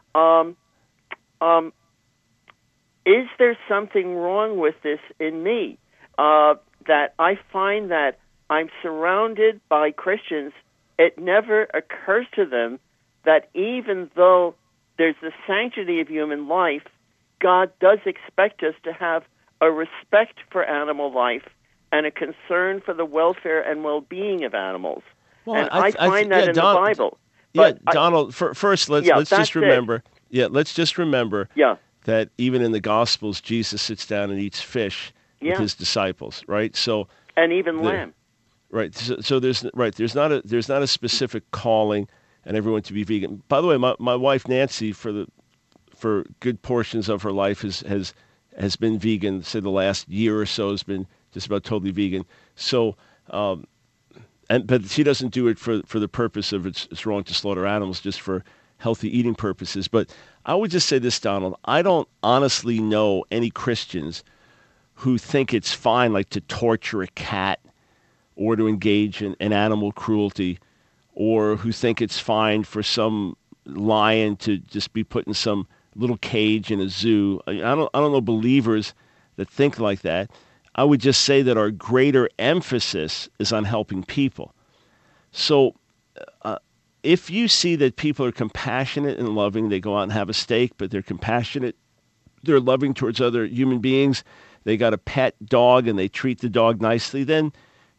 is there something wrong with this in me? That I find that I'm surrounded by Christians. It never occurs to them that even though there's the sanctity of human life, God does expect us to have a respect for animal life and a concern for the welfare and well-being of animals. Well, and I find that in the Bible. But Donald, first let's just remember. Let's just remember that even in the Gospels, Jesus sits down and eats fish with his disciples, right? So and even lamb. Right. So there's not a specific calling and everyone to be vegan. By the way, my wife Nancy, for good portions of her life has been vegan. Say the last year or so has been just about totally vegan. So, but she doesn't do it for the purpose of it's wrong to slaughter animals, just for healthy eating purposes. But I would just say this, Donald. I don't honestly know any Christians who think it's fine, like, to torture a cat or to engage in animal cruelty, or who think it's fine for some lion to just be put in some little cage in a zoo. I don't know believers that think like that. I would just say that our greater emphasis is on helping people. So if you see that people are compassionate and loving, they go out and have a steak, but they're compassionate, they're loving towards other human beings, they got a pet dog and they treat the dog nicely, then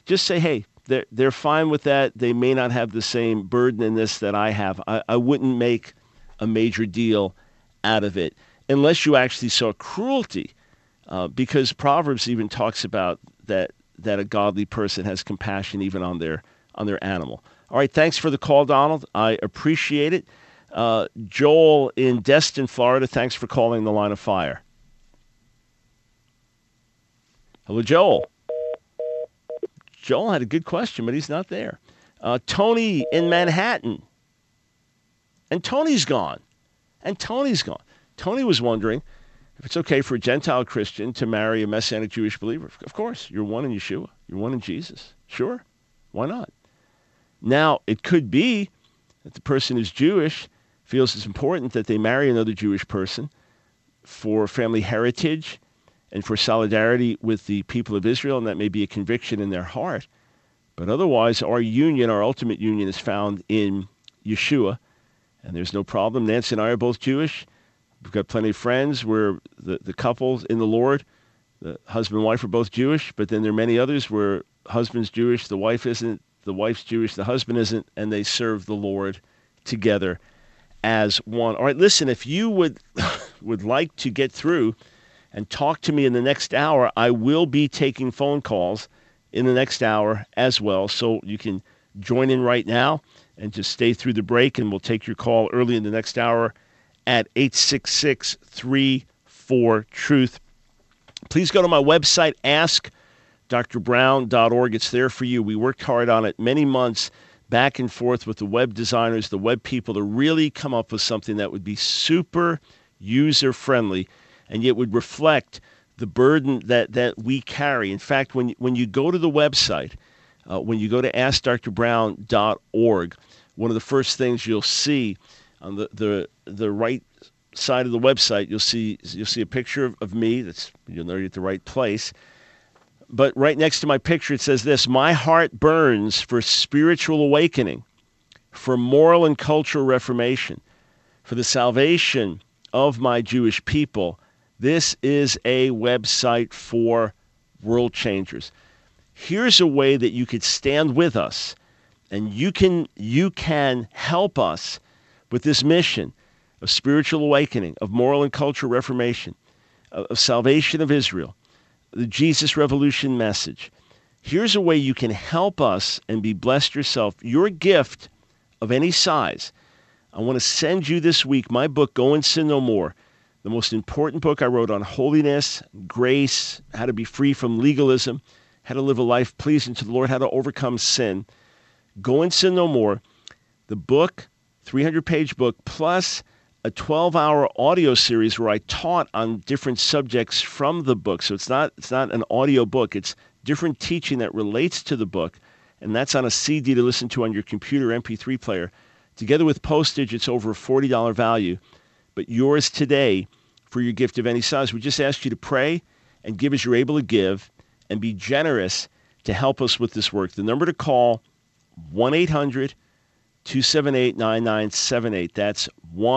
just say, hey, they're fine with that. They may not have the same burden in this that I have. I wouldn't make a major deal out of it unless you actually saw cruelty, because Proverbs even talks about that a godly person has compassion even on their animal. All right, thanks for the call, Donald. I appreciate it. Joel in Destin, Florida, thanks for calling the Line of Fire. Hello, Joel. Joel had a good question, but he's not there. Tony in Manhattan. And Tony's gone. Tony was wondering if it's okay for a Gentile Christian to marry a Messianic Jewish believer. Of course, you're one in Yeshua. You're one in Jesus. Sure, why not? Now, it could be that the person who's Jewish feels it's important that they marry another Jewish person for family heritage and for solidarity with the people of Israel, and that may be a conviction in their heart. But otherwise, our union, our ultimate union, is found in Yeshua, and there's no problem. Nancy and I are both Jewish. We've got plenty of friends where the couples in the Lord, the husband and wife, are both Jewish, but then there are many others where husband's Jewish, the wife isn't, the wife's Jewish, the husband isn't, and they serve the Lord together as one. All right, listen, if you would like to get through and talk to me in the next hour, I will be taking phone calls in the next hour as well. So you can join in right now and just stay through the break, and we'll take your call early in the next hour at 866-34-TRUTH. Please go to my website, askdrbrown.org. It's there for you. We worked hard on it many months, back and forth with the web designers, the web people, to really come up with something that would be super user-friendly and yet would reflect the burden that we carry. In fact, when you go to the website, when you go to askdrbrown.org, one of the first things you'll see on the right side of the website, you'll see a picture of me. You'll know you're at the right place. But right next to my picture, it says this: my heart burns for spiritual awakening, for moral and cultural reformation, for the salvation of my Jewish people. This is a website for world changers. Here's a way that you could stand with us, and you can help us with this mission of spiritual awakening, of moral and cultural reformation, of salvation of Israel, the Jesus Revolution message. Here's a way you can help us and be blessed yourself. Your gift of any size. I want to send you this week my book, Go and Sin No More, the most important book I wrote on holiness, grace, how to be free from legalism, how to live a life pleasing to the Lord, how to overcome sin. Go and Sin No More, the book, 300-page book, plus a 12-hour audio series where I taught on different subjects from the book. So it's not an audio book. It's different teaching that relates to the book, and that's on a CD to listen to on your computer MP3 player. Together with postage, it's over a $40 value. But yours today for your gift of any size. We just ask you to pray and give as you're able to give and be generous to help us with this work. The number to call, 1-800-278-9978. That's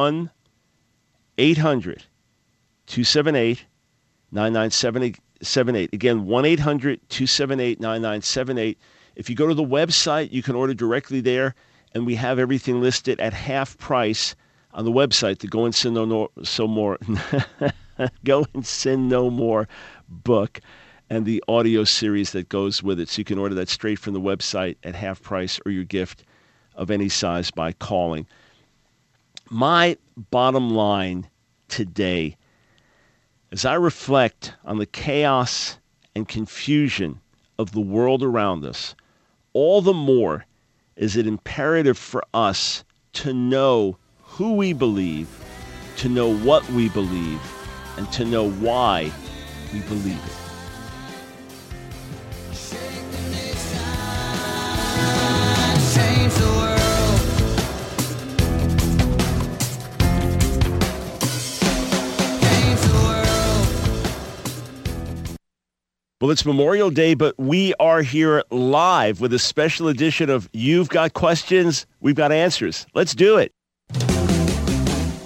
1-800-278-9978. Again, 1-800-278-9978. If you go to the website, you can order directly there, and we have everything listed at half price on the website, the Go and Sin No More Go and Sin No More book, and the audio series that goes with it. So you can order that straight from the website at half price, or your gift of any size by calling. My bottom line today, as I reflect on the chaos and confusion of the world around us, all the more is it imperative for us to know who we believe, to know what we believe, and to know why we believe it. Well, it's Memorial Day, but we are here live with a special edition of You've Got Questions, We've Got Answers. Let's do it.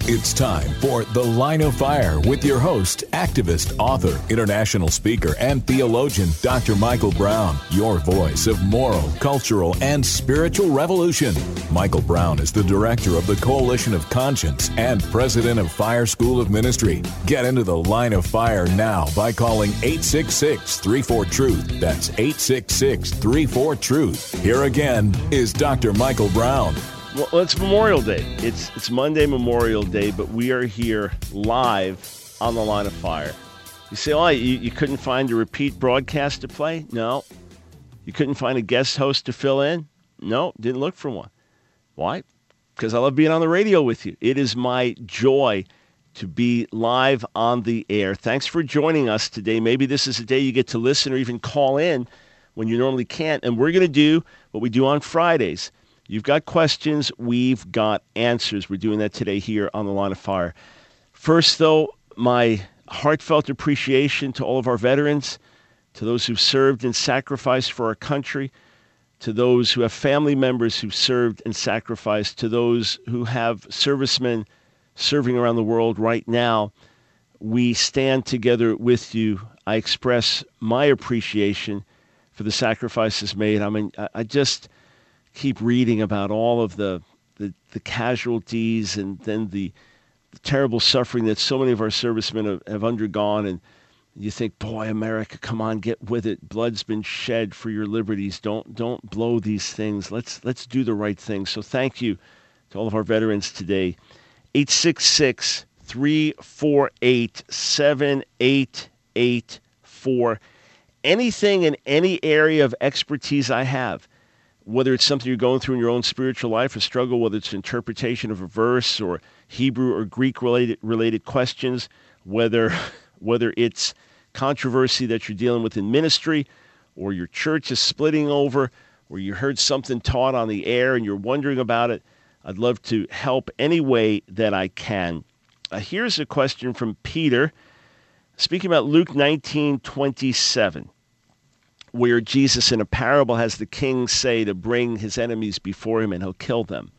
It's time for The Line of Fire with your host, activist, author, international speaker, and theologian, Dr. Michael Brown, your voice of moral, cultural, and spiritual revolution. Michael Brown is the director of the Coalition of Conscience and president of Fire School of Ministry. Get into The Line of Fire now by calling 866-34-TRUTH. That's 866-34-TRUTH. Here again is Dr. Michael Brown. Well, it's Memorial Day. It's Monday, Memorial Day, but we are here live on The Line of Fire. You say, oh, you couldn't find a repeat broadcast to play? No. You couldn't find a guest host to fill in? No, didn't look for one. Why? Because I love being on the radio with you. It is my joy to be live on the air. Thanks for joining us today. Maybe this is a day you get to listen or even call in when you normally can't. And we're going to do what we do on Fridays. You've got questions, we've got answers. We're doing that today here on The Line of Fire. First, though, my heartfelt appreciation to all of our veterans, to those who've served and sacrificed for our country, to those who have family members who've served and sacrificed, to those who have servicemen serving around the world right now. We stand together with you. I express my appreciation for the sacrifices made. I mean, I just keep reading about all of the casualties and then the terrible suffering that so many of our servicemen have undergone. And you think, boy, America, come on, get with it. Blood's been shed for your liberties. Don't blow these things. Let's do the right thing. So thank you to all of our veterans today. 866-348-7884. Anything in any area of expertise I have, whether it's something you're going through in your own spiritual life, a struggle, whether it's interpretation of a verse or Hebrew or Greek related questions, whether it's controversy that you're dealing with in ministry, or your church is splitting over, or you heard something taught on the air and you're wondering about it, I'd love to help any way that I can. Here's a question from Peter, speaking about Luke 19:27. Where Jesus in a parable has the king say to bring his enemies before him and he'll kill them.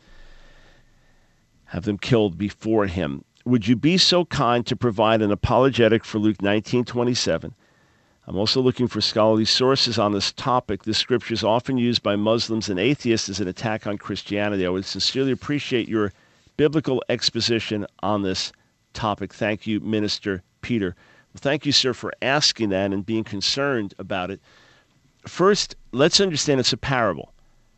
Have them killed before him. Would you be so kind to provide an apologetic for Luke 19:27? I'm also looking for scholarly sources on this topic. This scripture is often used by Muslims and atheists as an attack on Christianity. I would sincerely appreciate your biblical exposition on this topic. Thank you, Minister Peter. Well, thank you, sir, for asking that and being concerned about it. First, let's understand it's a parable.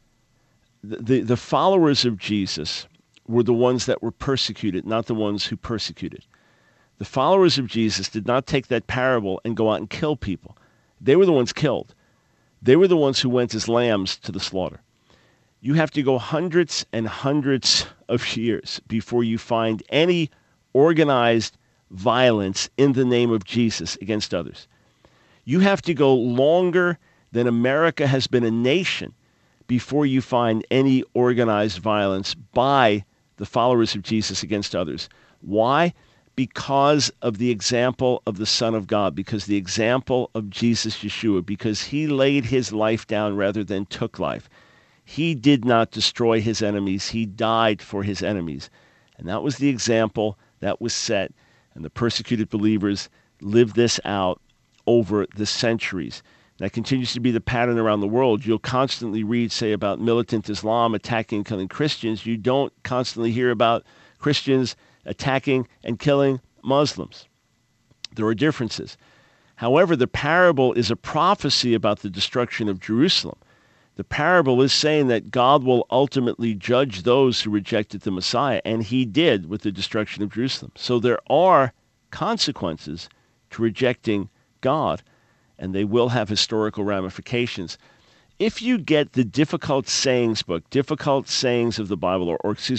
The followers of Jesus were the ones that were persecuted, not the ones who persecuted. The followers of Jesus did not take that parable and go out and kill people. They were the ones killed. They were the ones who went as lambs to the slaughter. You have to go hundreds and hundreds of years before you find any organized violence in the name of Jesus against others. You have to go longer than America has been a nation before you find any organized violence by the followers of Jesus against others. Why? Because of the example of the Son of God, because the example of Jesus Yeshua, because he laid his life down rather than took life. He did not destroy his enemies. He died for his enemies. And that was the example that was set. And the persecuted believers lived this out over the centuries. That continues to be the pattern around the world. You'll constantly read, say, about militant Islam attacking and killing Christians. You don't constantly hear about Christians attacking and killing Muslims. There are differences. However, the parable is a prophecy about the destruction of Jerusalem. The parable is saying that God will ultimately judge those who rejected the Messiah, and he did with the destruction of Jerusalem. So there are consequences to rejecting God, and they will have historical ramifications. If you get the Difficult Sayings book, Difficult Sayings of the Bible,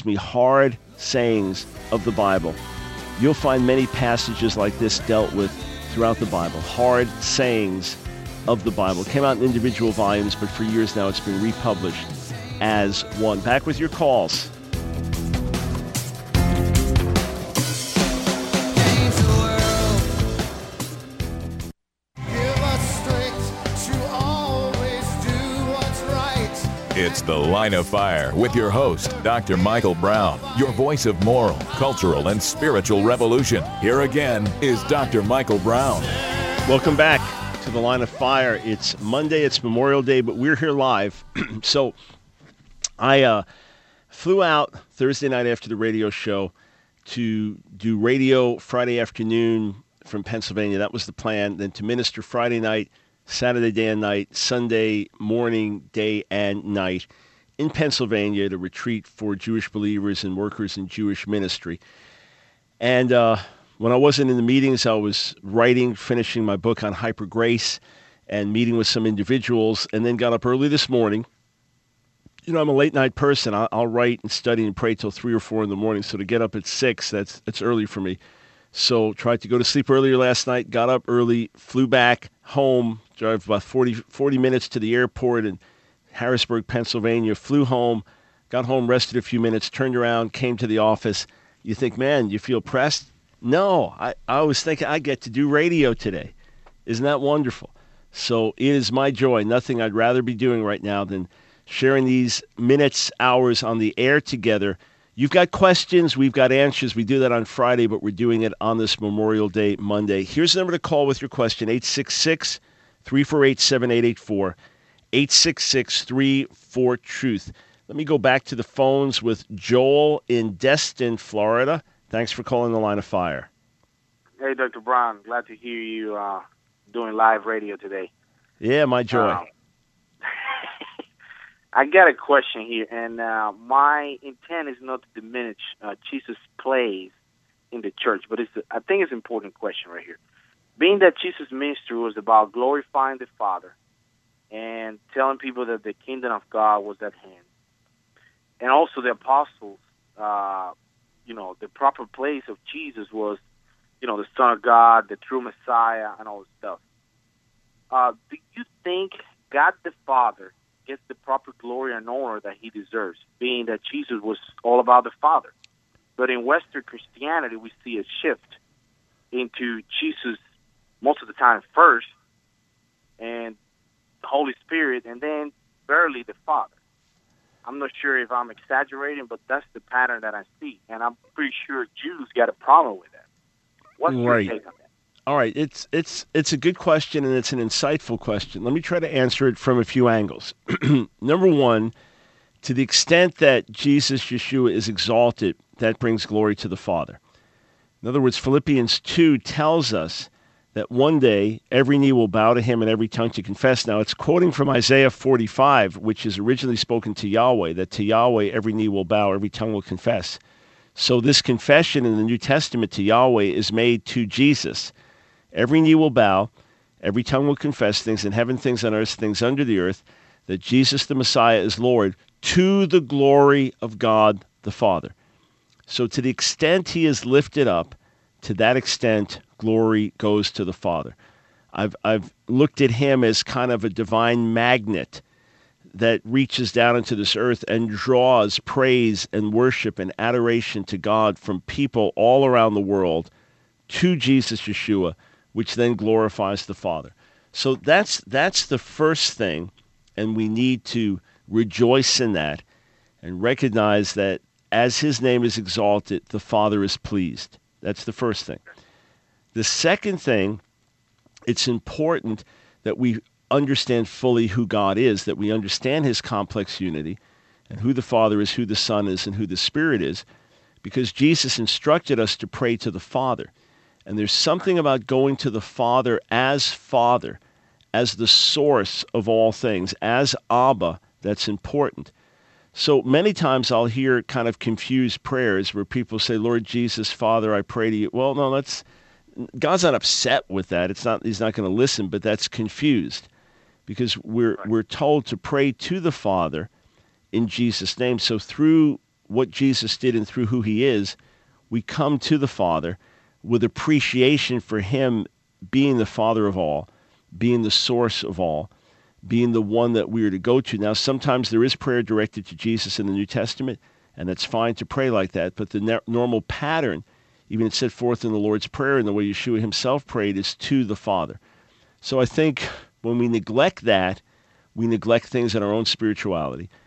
Hard Sayings of the Bible, you'll find many passages like this dealt with throughout the Bible. Hard Sayings of the Bible. It came out in individual volumes, but for years now it's been republished as one. Back with your calls. It's It's The Line of Fire with your host, Dr. Michael Brown, your voice of moral, cultural, and spiritual revolution. Here again is Dr. Michael Brown. Welcome back to The Line of Fire. It's Monday, it's Memorial Day, but we're here live. So I flew out Thursday night after the radio show to do radio Friday afternoon from Pennsylvania. That was the plan. Then to minister Friday night, Saturday day and night, Sunday morning, day and night in Pennsylvania to retreat for Jewish believers and workers in Jewish ministry. And when I wasn't in the meetings, I was writing, finishing my book on hyper grace and meeting with some individuals, and then got up early this morning. You know, I'm a late night person. I'll write and study and pray till 3 or 4 in the morning. So to get up at 6, that's early for me. So tried to go to sleep earlier last night, got up early, flew back home, drove about 40 minutes to the airport in Harrisburg, Pennsylvania, flew home, got home, rested a few minutes, turned around, came to the office. You think, man, you feel pressed? No, I was thinking I get to do radio today. Isn't that wonderful? So it is my joy. Nothing I'd rather be doing right now than sharing these minutes, hours on the air together. You've got questions, we've got answers. We do that on Friday, but we're doing it on this Memorial Day Monday. Here's the number to call with your question, 866-348-7884, 866-34-TRUTH. Let me go back to the phones with Joel in Destin, Florida. Thanks for calling The Line of Fire. Hey, Dr. Brown. Glad to hear you doing live radio today. Yeah, my joy. I got a question here, and my intent is not to diminish Jesus' place in the church, but I think it's an important question right here. Being that Jesus' ministry was about glorifying the Father and telling people that the kingdom of God was at hand, and also the apostles, the proper place of Jesus was, the Son of God, the true Messiah, and all this stuff. Do you think God the Father gets the proper glory and honor that he deserves, being that Jesus was all about the Father? But in Western Christianity, we see a shift into Jesus most of the time first, and the Holy Spirit, and then barely the Father. I'm not sure if I'm exaggerating, but that's the pattern that I see, and I'm pretty sure Jews got a problem with that. What's your take on that? All right, it's a good question, and it's an insightful question. Let me try to answer it from a few angles. Number one, to the extent that Jesus, Yeshua, is exalted, that brings glory to the Father. In other words, Philippians 2 tells us that one day every knee will bow to him and every tongue to confess. Now, it's quoting from Isaiah 45, which is originally spoken to Yahweh, that to Yahweh every knee will bow, every tongue will confess. So this confession in the New Testament to Yahweh is made to Jesus. Every knee will bow, every tongue will confess, things in heaven, things on earth, things under the earth, that Jesus the Messiah is Lord, to the glory of God the Father. So to the extent he is lifted up, to that extent, glory goes to the Father. I've looked at him as kind of a divine magnet that reaches down into this earth and draws praise and worship and adoration to God from people all around the world to Jesus Yeshua, which then glorifies the Father. So that's the first thing, and we need to rejoice in that and recognize that as his name is exalted, the Father is pleased. That's the first thing. The second thing, it's important that we understand fully who God is, that we understand his complex unity and who the Father is, who the Son is, and who the Spirit is, because Jesus instructed us to pray to the Father. And there's something about going to the Father, as the source of all things, as Abba, that's important. So many times I'll hear kind of confused prayers where people say, Lord Jesus, Father, I pray to you. Well, no, God's not upset with that. He's not going to listen, but that's confused because we're told to pray to the Father in Jesus' name. So through what Jesus did and through who he is, we come to the Father with appreciation for him being the Father of all, being the source of all, being the one that we are to go to. Now, sometimes there is prayer directed to Jesus in the New Testament, and it's fine to pray like that, but the normal pattern, even it's set forth in the Lord's Prayer and the way Yeshua himself prayed, is to the Father. So I think when we neglect that, we neglect things in our own spirituality.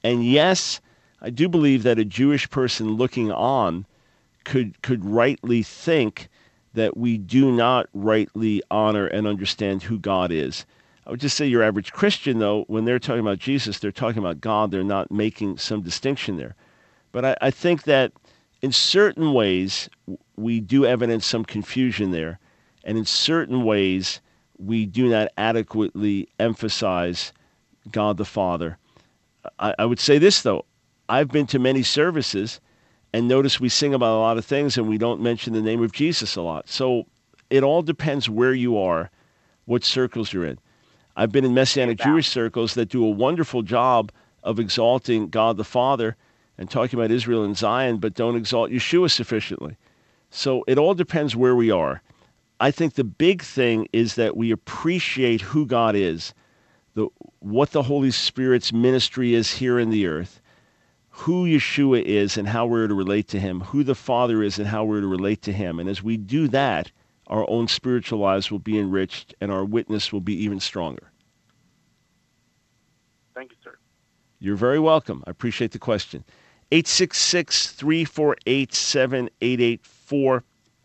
And yes, I do believe that a Jewish person looking on could rightly think that we do not rightly honor and understand who God is. I would just say your average Christian, though, when they're talking about Jesus, they're talking about God. They're not making some distinction there. But I think that in certain ways, we do evidence some confusion there. And in certain ways, we do not adequately emphasize God the Father. I would say this, though. I've been to many services and notice we sing about a lot of things and we don't mention the name of Jesus a lot. So it all depends where you are, what circles you're in. I've been in Messianic Jewish circles that do a wonderful job of exalting God the Father and talking about Israel and Zion, but don't exalt Yeshua sufficiently. So it all depends where we are. I think the big thing is that we appreciate who God is, what the Holy Spirit's ministry is here in the earth, who Yeshua is and how we're to relate to him, who the Father is and how we're to relate to him. And as we do that, our own spiritual lives will be enriched and our witness will be even stronger. Thank you, sir. You're very welcome. I appreciate the question. 866-348-7884.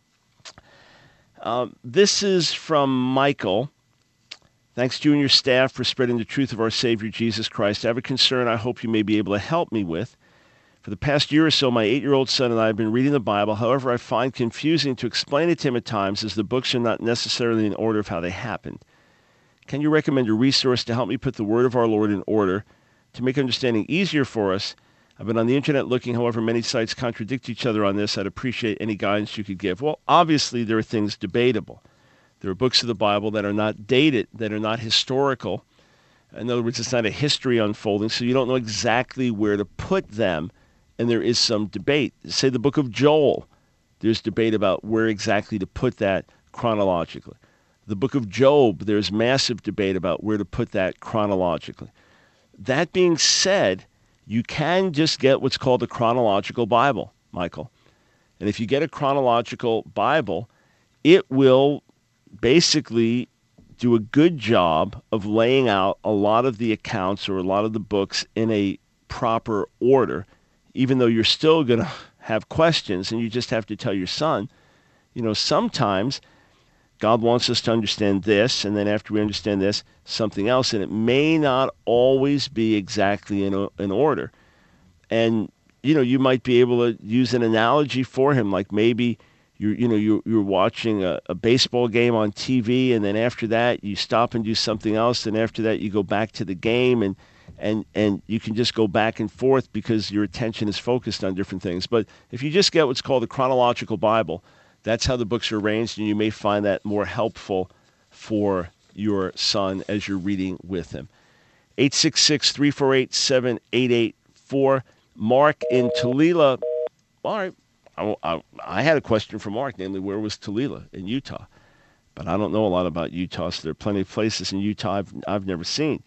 This is from Michael. Thanks to you and your staff for spreading the truth of our Savior, Jesus Christ. I have a concern I hope you may be able to help me with. For the past year or so, my 8-year-old son and I have been reading the Bible. However, I find confusing to explain it to him at times as the books are not necessarily in order of how they happened. Can you recommend a resource to help me put the Word of our Lord in order to make understanding easier for us? I've been on the internet looking, however, many sites contradict each other on this. I'd appreciate any guidance you could give. Well, obviously, there are things debatable. There are books of the Bible that are not dated, that are not historical. In other words, it's not a history unfolding, so you don't know exactly where to put them, and there is some debate. Say the book of Joel, there's debate about where exactly to put that chronologically. The book of Job, there's massive debate about where to put that chronologically. That being said, you can just get what's called a chronological Bible, Michael. And if you get a chronological Bible, it will basically do a good job of laying out a lot of the accounts or a lot of the books in a proper order, even though you're still going to have questions and you just have to tell your son, sometimes God wants us to understand this, and then after we understand this, something else, and it may not always be exactly in order. And, you might be able to use an analogy for him, like maybe you're watching a baseball game on TV, and then after that you stop and do something else, and after that you go back to the game, and you can just go back and forth because your attention is focused on different things. But if you just get what's called a chronological Bible, that's how the books are arranged, and you may find that more helpful for your son as you're reading with him. 866-348-7884. Mark in Talila. All right. I had a question for Mark, namely, where was Talila in Utah? But I don't know a lot about Utah, so there are plenty of places in Utah I've never seen.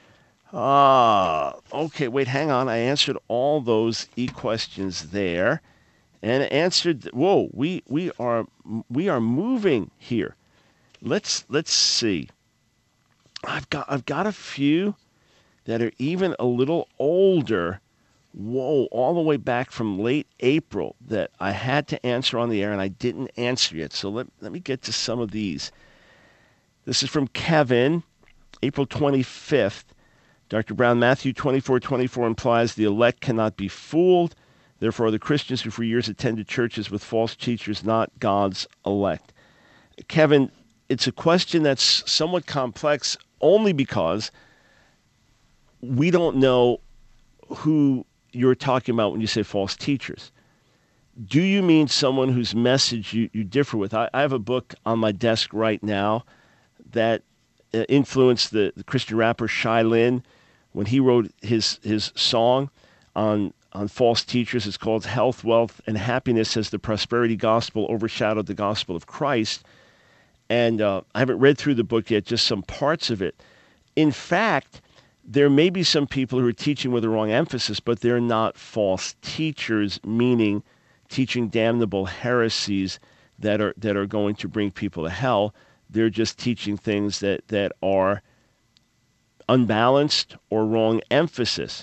Okay, wait, hang on. I answered all those questions there, and answered. Whoa, we are moving here. Let's see. I've got a few that are even a little older. Whoa, all the way back from late April that I had to answer on the air and I didn't answer yet. So let me get to some of these. This is from Kevin, April 25th. Dr. Brown, Matthew 24:24 implies the elect cannot be fooled. Therefore, the Christians who for years attended churches with false teachers, not God's elect. Kevin, it's a question that's somewhat complex only because we don't know who you're talking about when you say false teachers. Do you mean someone whose message you differ with? I have a book on my desk right now that influenced the Christian rapper Shai Linne when he wrote his song on false teachers. It's called Health, Wealth, and Happiness as the Prosperity Gospel Overshadowed the Gospel of Christ. And I haven't read through the book yet, just some parts of it. In fact, there may be some people who are teaching with the wrong emphasis, but they're not false teachers, meaning teaching damnable heresies that are going to bring people to hell. They're just teaching things that are unbalanced or wrong emphasis.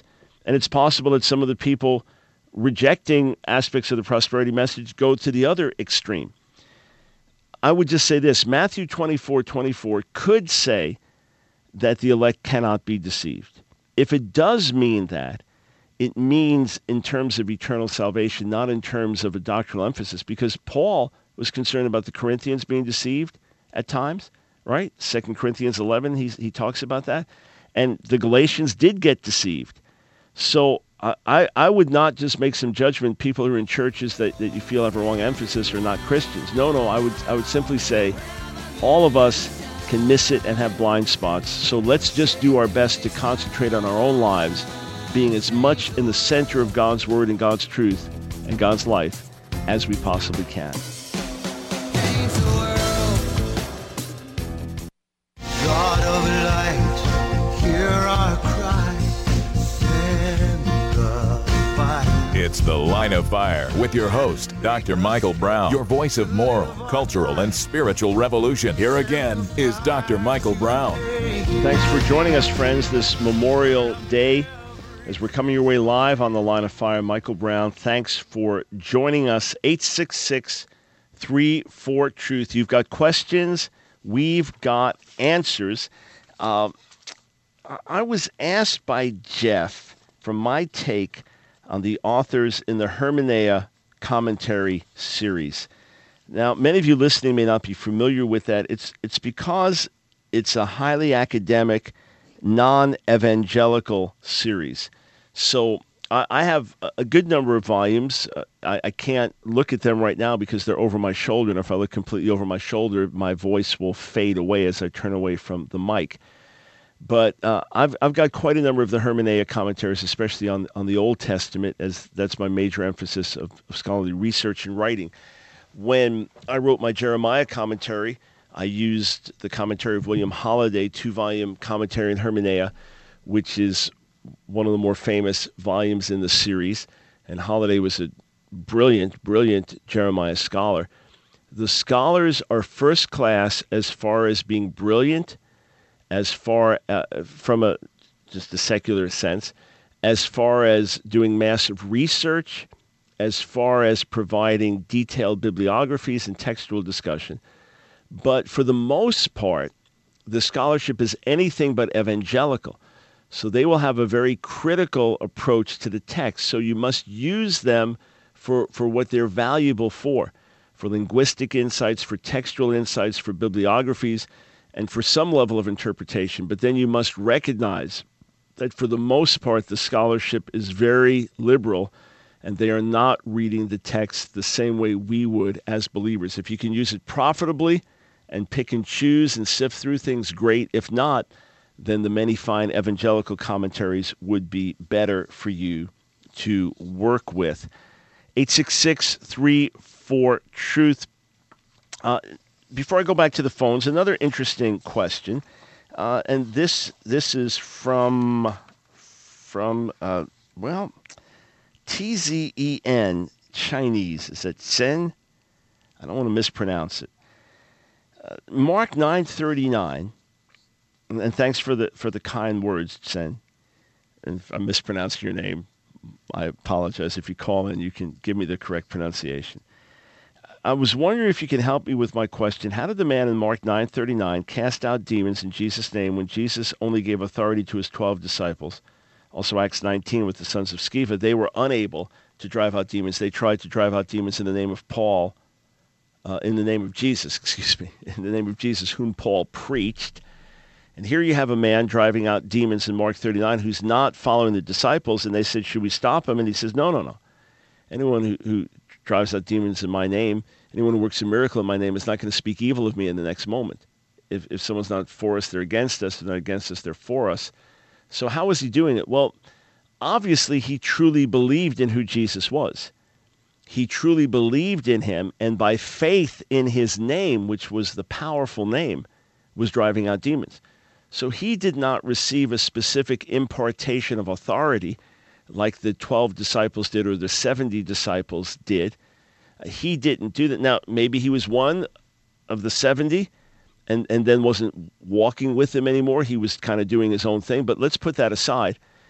And it's possible that some of the people rejecting aspects of the prosperity message go to the other extreme. I would just say this, Matthew 24:24 could say that the elect cannot be deceived. If it does mean that, it means in terms of eternal salvation, not in terms of a doctrinal emphasis, because Paul was concerned about the Corinthians being deceived at times, right? 2 Corinthians 11, he talks about that. And the Galatians did get deceived. So I would not just make some judgment. People who are in churches that you feel have a wrong emphasis are not Christians. No, I would simply say all of us can miss it and have blind spots. So let's just do our best to concentrate on our own lives, being as much in the center of God's word and God's truth and God's life as we possibly can. God of light, hear our cry, send the fire. It's The Line of Fire with your host, Dr. Michael Brown, your voice of moral, cultural, and spiritual revolution. Here again is Dr. Michael Brown. Thanks for joining us, friends, this Memorial Day. As we're coming your way live on The Line of Fire, Michael Brown, thanks for joining us. 866-34-TRUTH. You've got questions. We've got answers. I was asked by Jeff for my take on the authors in the Hermeneia commentary series. Now, many of you listening may not be familiar with that. It's because it's a highly academic, non-evangelical series. So I have a good number of volumes. I can't look at them right now because they're over my shoulder, and if I look completely over my shoulder, my voice will fade away as I turn away from the mic. But I've got quite a number of the Hermeneia commentaries, especially on the Old Testament, as that's my major emphasis of scholarly research and writing. When I wrote my Jeremiah commentary, I used the commentary of William Holliday, 2-volume commentary in Hermeneia, which is one of the more famous volumes in the series. And Holliday was a brilliant Jeremiah scholar. The scholars are first class as far as being brilliant, as far from just a secular sense, as far as doing massive research, as far as providing detailed bibliographies and textual discussion. But for the most part, the scholarship is anything but evangelical. So they will have a very critical approach to the text. So you must use them for what they're valuable for linguistic insights, for textual insights, for bibliographies, and for some level of interpretation. But then you must recognize that for the most part, the scholarship is very liberal, and they are not reading the text the same way we would as believers. If you can use it profitably and pick and choose and sift through things, great. If not, then the many fine evangelical commentaries would be better for you to work with. 866-34-TRUTH. Before I go back to the phones, another interesting question, and this is from TZEN Chinese. Is that Zen? I don't want to mispronounce it. Mark 9:39. And thanks for the kind words, Zen. And if I'm mispronouncing your name, I apologize. If you call in, you can give me the correct pronunciation. I was wondering if you could help me with my question. How did the man in Mark 9:39 cast out demons in Jesus' name when Jesus only gave authority to his 12 disciples? Also, Acts 19 with the sons of Sceva, they were unable to drive out demons. They tried to drive out demons in the name of Paul, in the name of Jesus, in the name of Jesus, whom Paul preached. And here you have a man driving out demons in Mark 39 who's not following the disciples, and they said, should we stop him? And he says, no. Anyone who drives out demons in my name, anyone who works a miracle in my name is not going to speak evil of me in the next moment. If someone's not for us, they're against us. If they're not against us, they're for us. So how was he doing it? Well, obviously he truly believed in who Jesus was. He truly believed in him, and by faith in his name, which was the powerful name, was driving out demons. So he did not receive a specific impartation of authority like the 12 disciples did or the 70 disciples did. He didn't do that. Now, maybe he was one of the 70 and then wasn't walking with them anymore. He was kind of doing his own thing. But let's put that aside.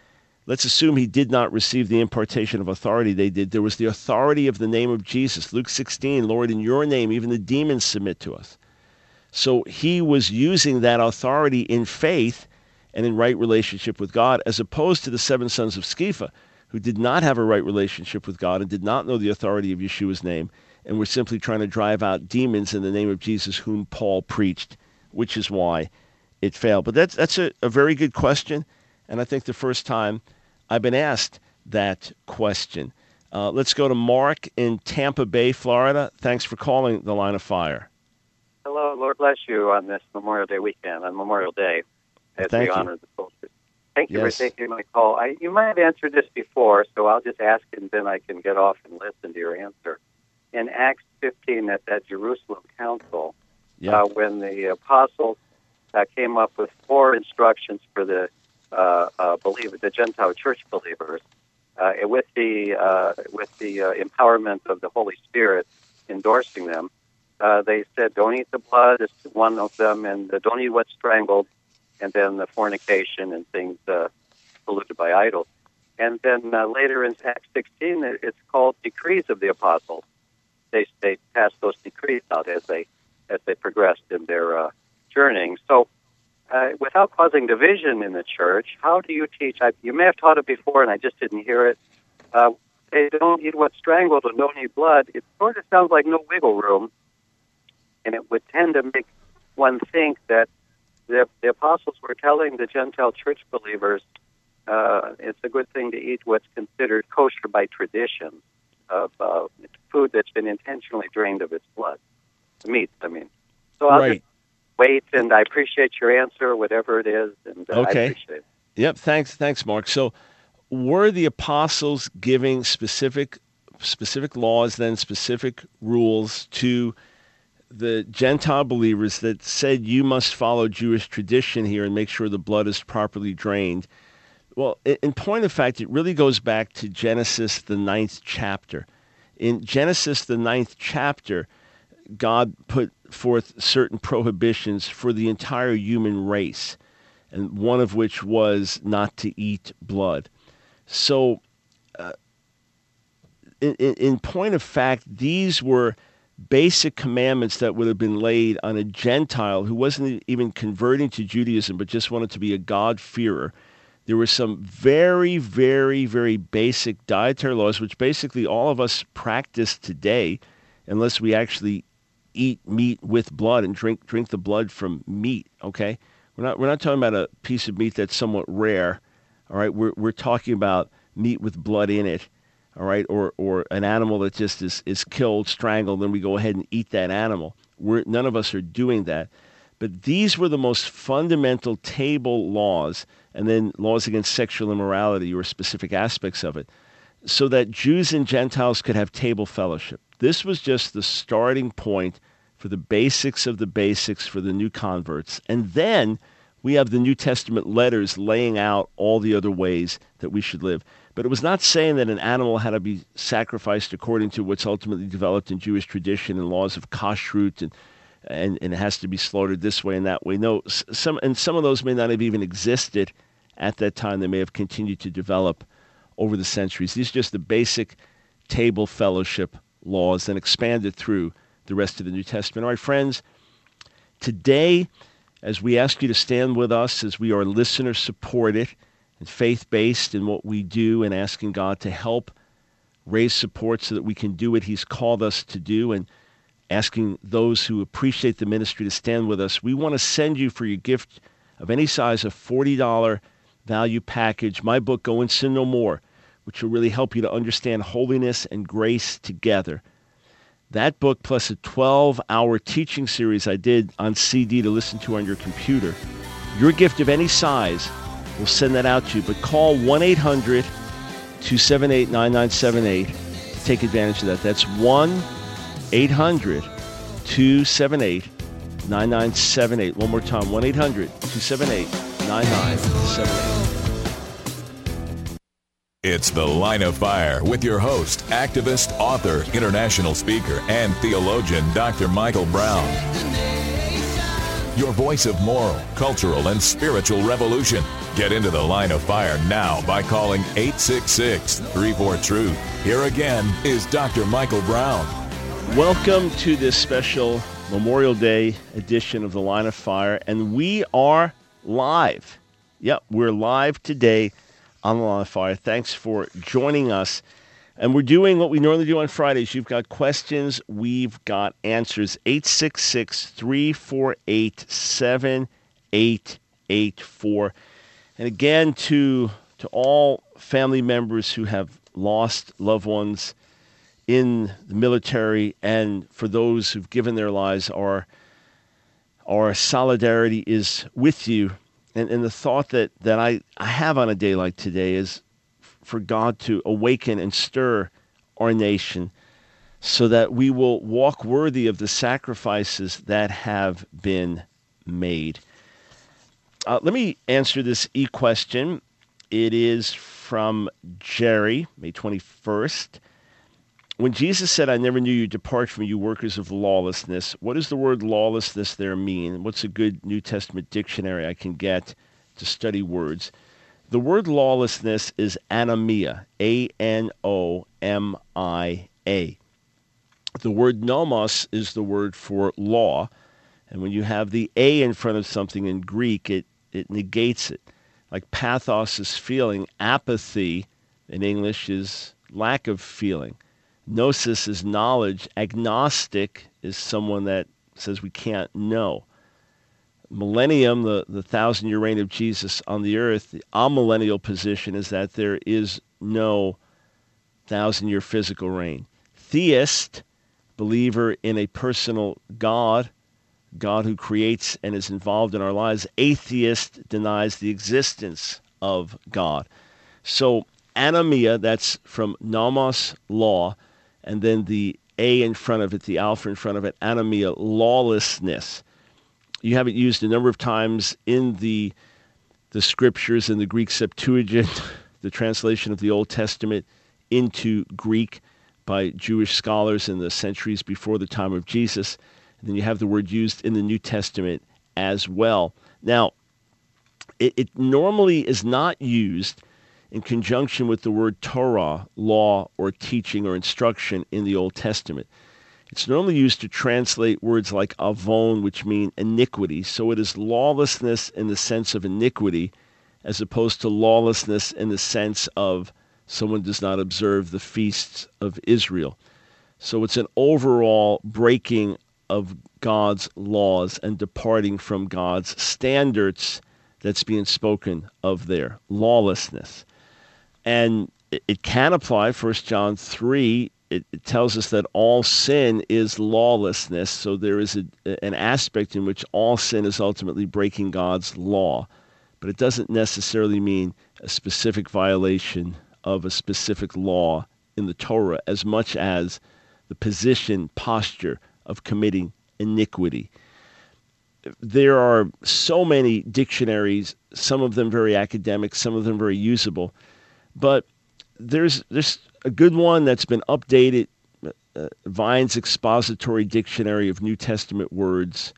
let's assume he did not receive the impartation of authority they did. There was the authority of the name of Jesus. Luke 16, Lord, in your name, even the demons submit to us. So he was using that authority in faith and in right relationship with God, as opposed to the 7 sons of Sceva, who did not have a right relationship with God and did not know the authority of Yeshua's name, and were simply trying to drive out demons in the name of Jesus, whom Paul preached, which is why it failed. But that's a very good question, and I think the first time I've been asked that question. Let's go to Mark in Tampa Bay, Florida. Thanks for calling the Line of Fire. Hello, Lord bless you on this Memorial Day weekend, on Memorial Day, as we honor the soldiers. Thank you for taking my call. You might have answered this before, so I'll just ask it and then I can get off and listen to your answer. In Acts 15, at that Jerusalem council, when the apostles came up with 4 instructions for the the Gentile church believers, with the empowerment of the Holy Spirit endorsing them, they said, "Don't eat the blood," is one of them, and "Don't eat what's strangled," and then the fornication and things polluted by idols. And then later in Acts 16, it's called decrees of the apostles. They passed those decrees out as they progressed in their journeying. So, without causing division in the church, how do you teach? You may have taught it before, and I just didn't hear it. They don't eat what's strangled and don't eat blood. It sort of sounds like no wiggle room, and it would tend to make one think that the apostles were telling the Gentile church believers it's a good thing to eat what's considered kosher by tradition, of food that's been intentionally drained of its blood, meat, I mean. So I'll just wait, and I appreciate your answer, whatever it is, and I appreciate it. Yep, thanks, Mark. So were the apostles giving specific laws, then specific rules to the Gentile believers that said you must follow Jewish tradition here and make sure the blood is properly drained? Well, in point of fact, it really goes back to Genesis, the 9th chapter. In Genesis, the 9th chapter, God put forth certain prohibitions for the entire human race, and one of which was not to eat blood. So, in point of fact, these were basic commandments that would have been laid on a Gentile who wasn't even converting to Judaism, but just wanted to be a God-fearer. There were some very, very, very basic dietary laws, which basically all of us practice today, unless we actually eat meat with blood and drink the blood from meat. Okay, we're not talking about a piece of meat that's somewhat rare. All right, we're talking about meat with blood in it. All right, or an animal that just is killed, strangled, then we go ahead and eat that animal. None of us are doing that. But these were the most fundamental table laws, and then laws against sexual immorality or specific aspects of it, so that Jews and Gentiles could have table fellowship. This was just the starting point for the basics of the basics for the new converts. And then we have the New Testament letters laying out all the other ways that we should live. But it was not saying that an animal had to be sacrificed according to what's ultimately developed in Jewish tradition and laws of kashrut and it has to be slaughtered this way and that way. No, some of those may not have even existed at that time. They may have continued to develop over the centuries. These are just the basic table fellowship laws and expanded through the rest of the New Testament. All right, friends, today, as we ask you to stand with us as we are listener-supported and faith-based in what we do and asking God to help raise support so that we can do what He's called us to do, and asking those who appreciate the ministry to stand with us, we want to send you for your gift of any size a $40 value package, my book, Go and Sin No More, which will really help you to understand holiness and grace together. That book, plus a 12-hour teaching series I did on CD to listen to on your computer. Your gift of any size, we'll send that out to you. But call 1-800-278-9978. Take advantage of that. That's 1-800-278-9978. One more time, 1-800-278-9978. It's The Line of Fire with your host, activist, author, international speaker, and theologian, Dr. Michael Brown. Your voice of moral, cultural, and spiritual revolution. Get into the line of fire now by calling 866-34-TRUTH. Here again is Dr. Michael Brown. Welcome to this special Memorial Day edition of the Line of Fire, and we are live. Yep, we're live today on the Line of Fire. Thanks for joining us. And we're doing what we normally do on Fridays. You've got questions, we've got answers. 866-348-7884. And again, to all family members who have lost loved ones in the military, and for those who've given their lives, our solidarity is with you. And the thought that I have on a day like today is for God to awaken and stir our nation so that we will walk worthy of the sacrifices that have been made. Let me answer this e-question. It is from Jerry, May 21st. When Jesus said, "I never knew you, depart from you workers of lawlessness," what does the word lawlessness there mean? What's a good New Testament dictionary I can get to study words? The word lawlessness is anomia, A-N-O-M-I-A. The word nomos is the word for law, and when you have the A in front of something in Greek, it negates it. Like pathos is feeling, apathy in English is lack of feeling. Gnosis is knowledge. Agnostic is someone that says we can't know. Millennium, the 1,000-year reign of Jesus on the earth, the amillennial position is that there is no 1,000-year physical reign. Theist, believer in a personal God who creates and is involved in our lives. Atheist denies the existence of God. So anomia, that's from nomos, law, and then the A in front of it, the alpha in front of it, anomia, lawlessness. You have it used a number of times in the scriptures, in the Greek Septuagint, the translation of the Old Testament into Greek by Jewish scholars in the centuries before the time of Jesus. And then you have the word used in the New Testament as well. Now, it normally is not used in conjunction with the word Torah, law, or teaching or instruction in the Old Testament. It's normally used to translate words like avon, which mean iniquity. So it is lawlessness in the sense of iniquity, as opposed to lawlessness in the sense of someone does not observe the feasts of Israel. So it's an overall breaking of God's laws and departing from God's standards that's being spoken of there, lawlessness. And it can apply, 1 John 3, it tells us that all sin is lawlessness. So there is an aspect in which all sin is ultimately breaking God's law. But it doesn't necessarily mean a specific violation of a specific law in the Torah as much as the position, posture of committing iniquity. There are so many dictionaries, some of them very academic, some of them very usable, but there's a good one that's been updated, Vine's Expository Dictionary of New Testament Words,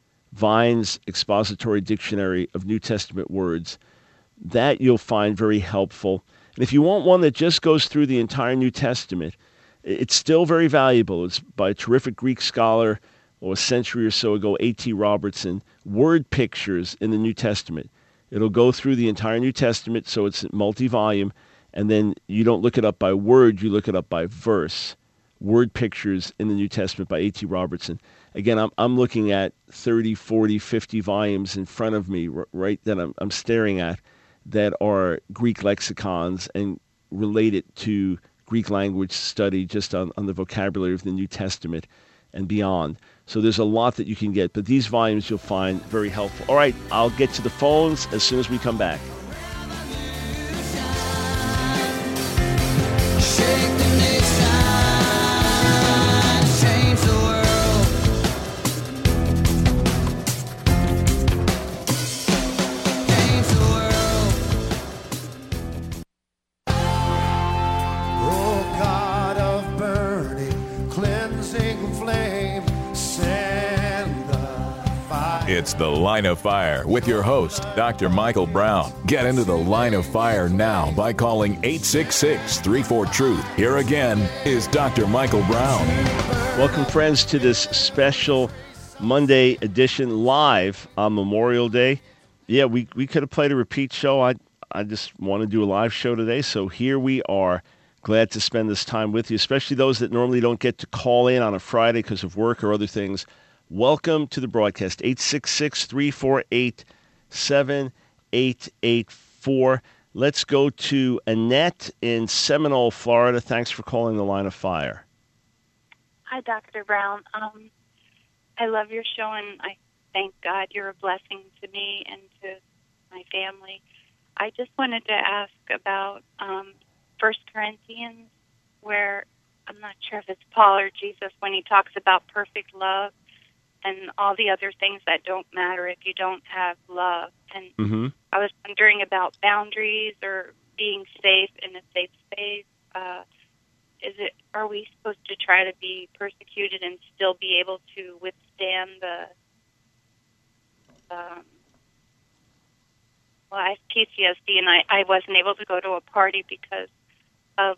Vine's Expository Dictionary of New Testament Words. That you'll find very helpful. And if you want one that just goes through the entire New Testament, it's still very valuable. It's by a terrific Greek scholar, a century or so ago, A.T. Robertson, Word Pictures in the New Testament. It'll go through the entire New Testament, so it's multi-volume, and then you don't look it up by word, you look it up by verse. Word Pictures in the New Testament by A.T. Robertson. Again, I'm looking at 30, 40, 50 volumes in front of me, right, that I'm staring at, that are Greek lexicons and related to Greek language study just on the vocabulary of the New Testament and beyond. So there's a lot that you can get, but these volumes you'll find very helpful. All right, I'll get to the phones as soon as we come back. It's The Line of Fire with your host, Dr. Michael Brown. Get into the Line of Fire now by calling 866-34-TRUTH. Here again is Dr. Michael Brown. Welcome, friends, to this special Monday edition live on Memorial Day. Yeah, we could have played a repeat show. I just want to do a live show today, so here we are. Glad to spend this time with you, especially those that normally don't get to call in on a Friday because of work or other things. Welcome to the broadcast, 866-348-7884. Let's go to Annette in Seminole, Florida. Thanks for calling the Line of Fire. Hi, Dr. Brown. I love your show, and I thank God you're a blessing to me and to my family. I just wanted to ask about 1 Corinthians, where I'm not sure if it's Paul or Jesus, when he talks about perfect love and all the other things that don't matter if you don't have love. And I was wondering about boundaries or being safe in a safe space. Are we supposed to try to be persecuted and still be able to withstand well, I have PTSD, and I wasn't able to go to a party because of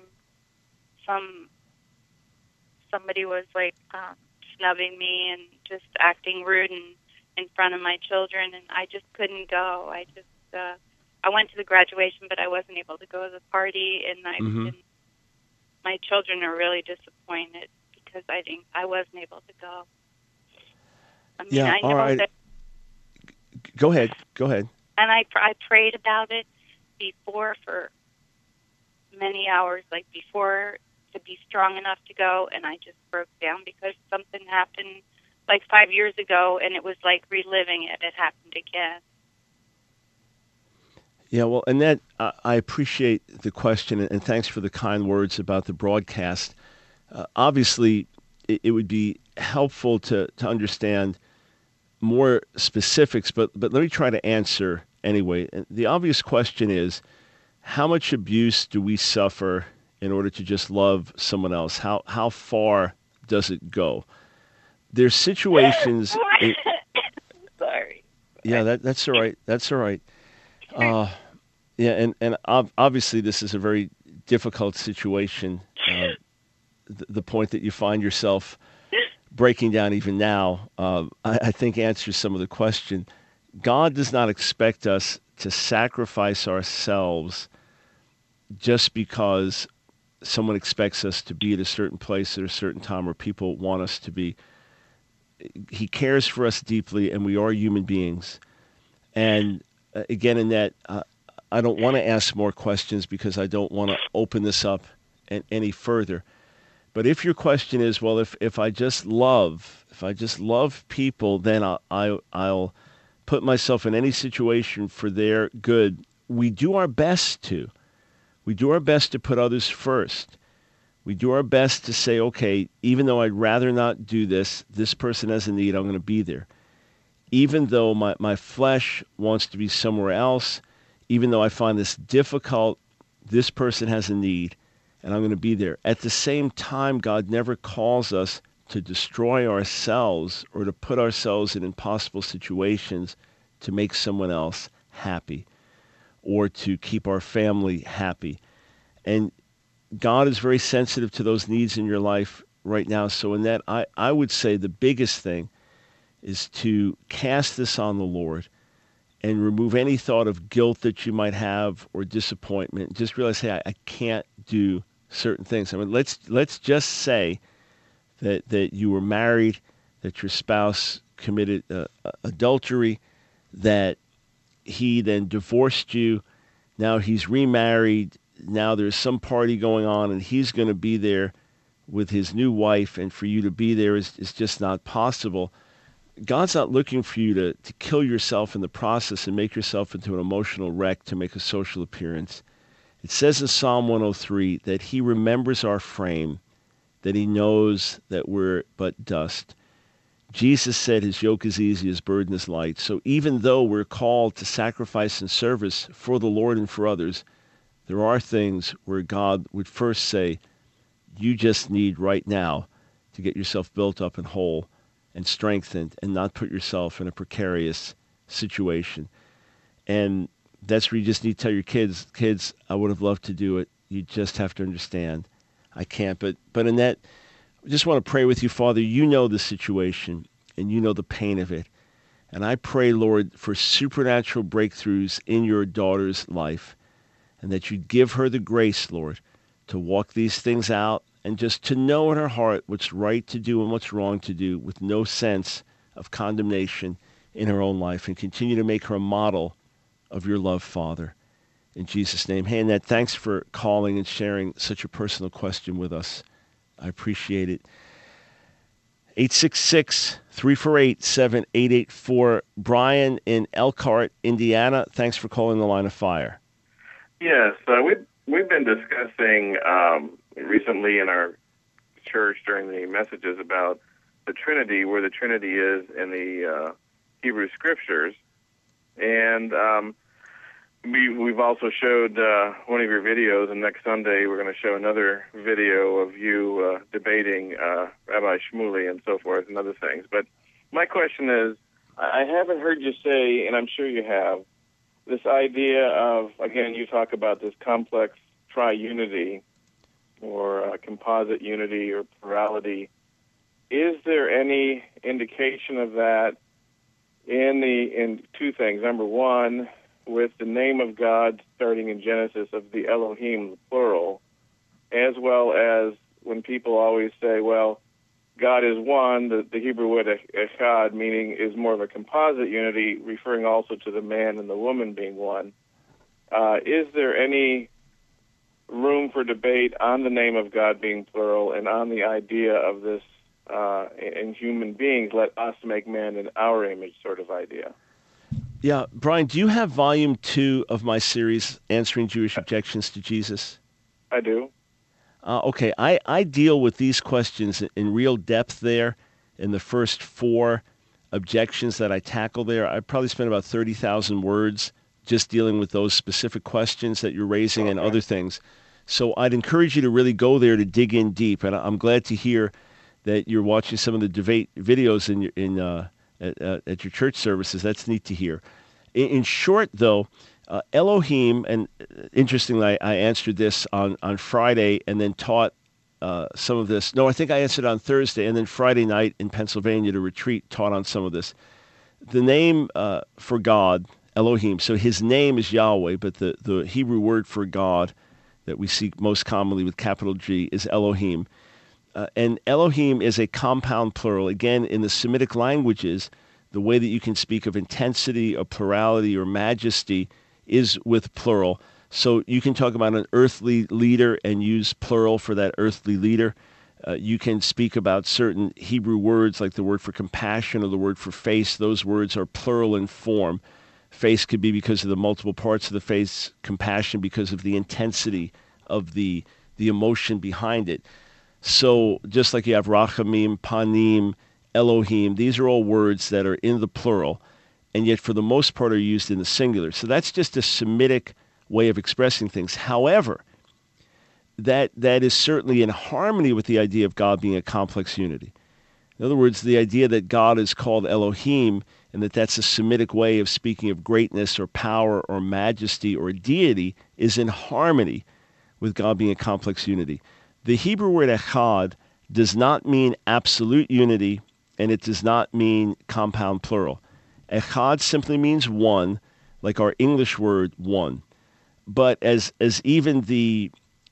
somebody was like snubbing me and just acting rude in front of my children, and I just couldn't go. I went to the graduation, but I wasn't able to go to the party, and my children are really disappointed because I wasn't able to go. I mean, yeah, I know all right. that. Go ahead. And I prayed about it before for many hours, like before, to be strong enough to go, and I just broke down because something happened like 5 years ago, and it was like reliving it. It happened again. Yeah, well, Annette, I appreciate the question, and thanks for the kind words about the broadcast. Obviously, it would be helpful to understand more specifics, but let me try to answer anyway. The obvious question is, how much abuse do we suffer in order to just love someone else? How far does it go? There's situations... Sorry. Yeah, that's all right. That's all right. Yeah, and obviously this is a very difficult situation. The point that you find yourself breaking down even now, I think answers some of the question. God does not expect us to sacrifice ourselves just because someone expects us to be at a certain place at a certain time or people want us to be. He cares for us deeply, and we are human beings. And again, in that, I don't want to ask more questions because I don't want to open this up any further. But if your question is, well, if I just love people, then I'll put myself in any situation for their good. We do our best to. We do our best to put others first. We do our best to say, okay, even though I'd rather not do this person has a need, I'm going to be there. Even though my flesh wants to be somewhere else, even though I find this difficult, this person has a need, and I'm going to be there. At the same time, God never calls us to destroy ourselves or to put ourselves in impossible situations to make someone else happy or to keep our family happy. And God is very sensitive to those needs in your life right now. So in that, I would say the biggest thing is to cast this on the Lord and remove any thought of guilt that you might have or disappointment. Just realize, hey, I can't do certain things. I mean, let's just say that you were married, that your spouse committed adultery, that he then divorced you, now he's remarried, now there's some party going on, and he's going to be there with his new wife, and for you to be there is just not possible. God's not looking for you to kill yourself in the process and make yourself into an emotional wreck to make a social appearance. It says in Psalm 103 that he remembers our frame, that he knows that we're but dust. Jesus said his yoke is easy, his burden is light. So even though we're called to sacrifice and service for the Lord and for others, there are things where God would first say, you just need right now to get yourself built up and whole and strengthened and not put yourself in a precarious situation. And that's where you just need to tell your kids, I would have loved to do it. You just have to understand. I can't. But Annette, I just want to pray with you, Father. You know the situation, and you know the pain of it. And I pray, Lord, for supernatural breakthroughs in your daughter's life, and that you'd give her the grace, Lord, to walk these things out and just to know in her heart what's right to do and what's wrong to do with no sense of condemnation in her own life, and continue to make her a model of your love, Father. In Jesus' name. Hey, Annette, thanks for calling and sharing such a personal question with us. I appreciate it. 866-348-7884. Brian in Elkhart, Indiana. Thanks for calling the Line of Fire. Yes, we've been discussing recently in our church during the messages about the Trinity, where the Trinity is in the Hebrew Scriptures, and we've also showed one of your videos, and next Sunday we're going to show another video of you debating Rabbi Shmuley and so forth and other things. But my question is, I haven't heard you say, and I'm sure you have, this idea of, again, you talk about this complex triunity or composite unity or plurality. Is there any indication of that in two things? Number one, with the name of God starting in Genesis of the Elohim, the plural, as well as when people always say, well, God is one, the Hebrew word echad, meaning is more of a composite unity, referring also to the man and the woman being one. Is there any room for debate on the name of God being plural and on the idea of this in human beings, let us make man in our image sort of idea? Yeah, Brian, do you have volume 2 of my series, Answering Jewish Objections to Jesus? I do. Okay, I deal with these questions in real depth there in the first 4 objections that I tackle there. I probably spent about 30,000 words just dealing with those specific questions that you're raising and other things. So I'd encourage you to really go there to dig in deep, and I'm glad to hear that you're watching some of the debate videos at your church services. That's neat to hear. In short, though, Elohim, and interestingly, I answered this on Friday and then taught some of this. No, I think I answered on Thursday, and then Friday night in Pennsylvania at a retreat taught on some of this. The name for God, Elohim, so his name is Yahweh, but the Hebrew word for God that we see most commonly with capital G is Elohim. And Elohim is a compound plural. Again, in the Semitic languages, the way that you can speak of intensity or plurality or majesty is with plural. So you can talk about an earthly leader and use plural for that earthly leader. You can speak about certain Hebrew words like the word for compassion or the word for face. Those words are plural in form. Face could be because of the multiple parts of the face. Compassion because of the intensity of the emotion behind it. So just like you have Rachamim, Panim, Elohim, these are all words that are in the plural, and yet for the most part are used in the singular. So that's just a Semitic way of expressing things. However, that is certainly in harmony with the idea of God being a complex unity. In other words, the idea that God is called Elohim and that's a Semitic way of speaking of greatness or power or majesty or deity is in harmony with God being a complex unity. The Hebrew word echad does not mean absolute unity, and it does not mean compound plural. Echad simply means one, like our English word one. But as even the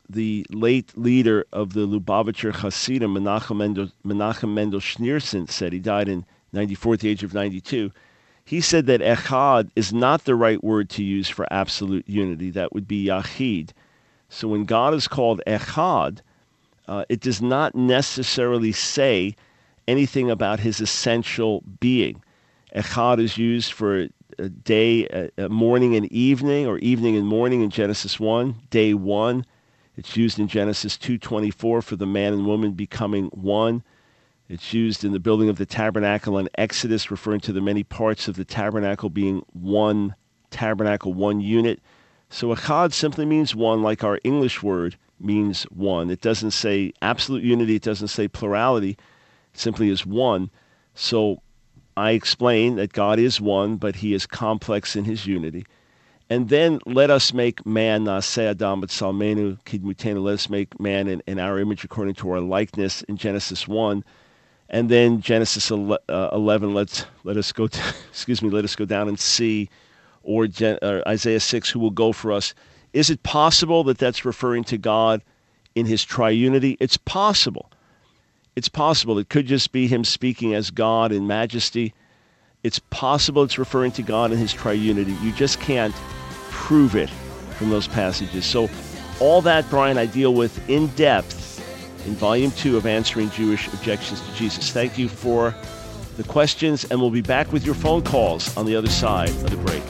late leader of the Lubavitcher Hasidim, Menachem Mendel Schneerson, said, he died in 94 at the age of 92, he said that echad is not the right word to use for absolute unity. That would be yachid. So when God is called echad, it does not necessarily say anything about his essential being. Echad is used for a day, morning and evening, or evening and morning in Genesis 1, day 1. It's used in Genesis 2:24 for the man and woman becoming one. It's used in the building of the tabernacle in Exodus, referring to the many parts of the tabernacle being one tabernacle, one unit. So echad simply means one, like our English word means one. It doesn't say absolute unity. It doesn't say plurality. It simply is one. So I explain that God is one, but he is complex in his unity. And then let us make man, na'aseh Adam b'tzelmenu kidmutenu, let us make man in our image according to our likeness in Genesis 1. And then Genesis 11, let us go down and see, or Isaiah 6, who will go for us. Is it possible that that's referring to God in his triunity? It's possible. It's possible. It could just be him speaking as God in majesty. It's possible it's referring to God in his triunity. You just can't prove it from those passages. So all that, Brian, I deal with in depth in Volume 2 of Answering Jewish Objections to Jesus. Thank you for the questions, and we'll be back with your phone calls on the other side of the break.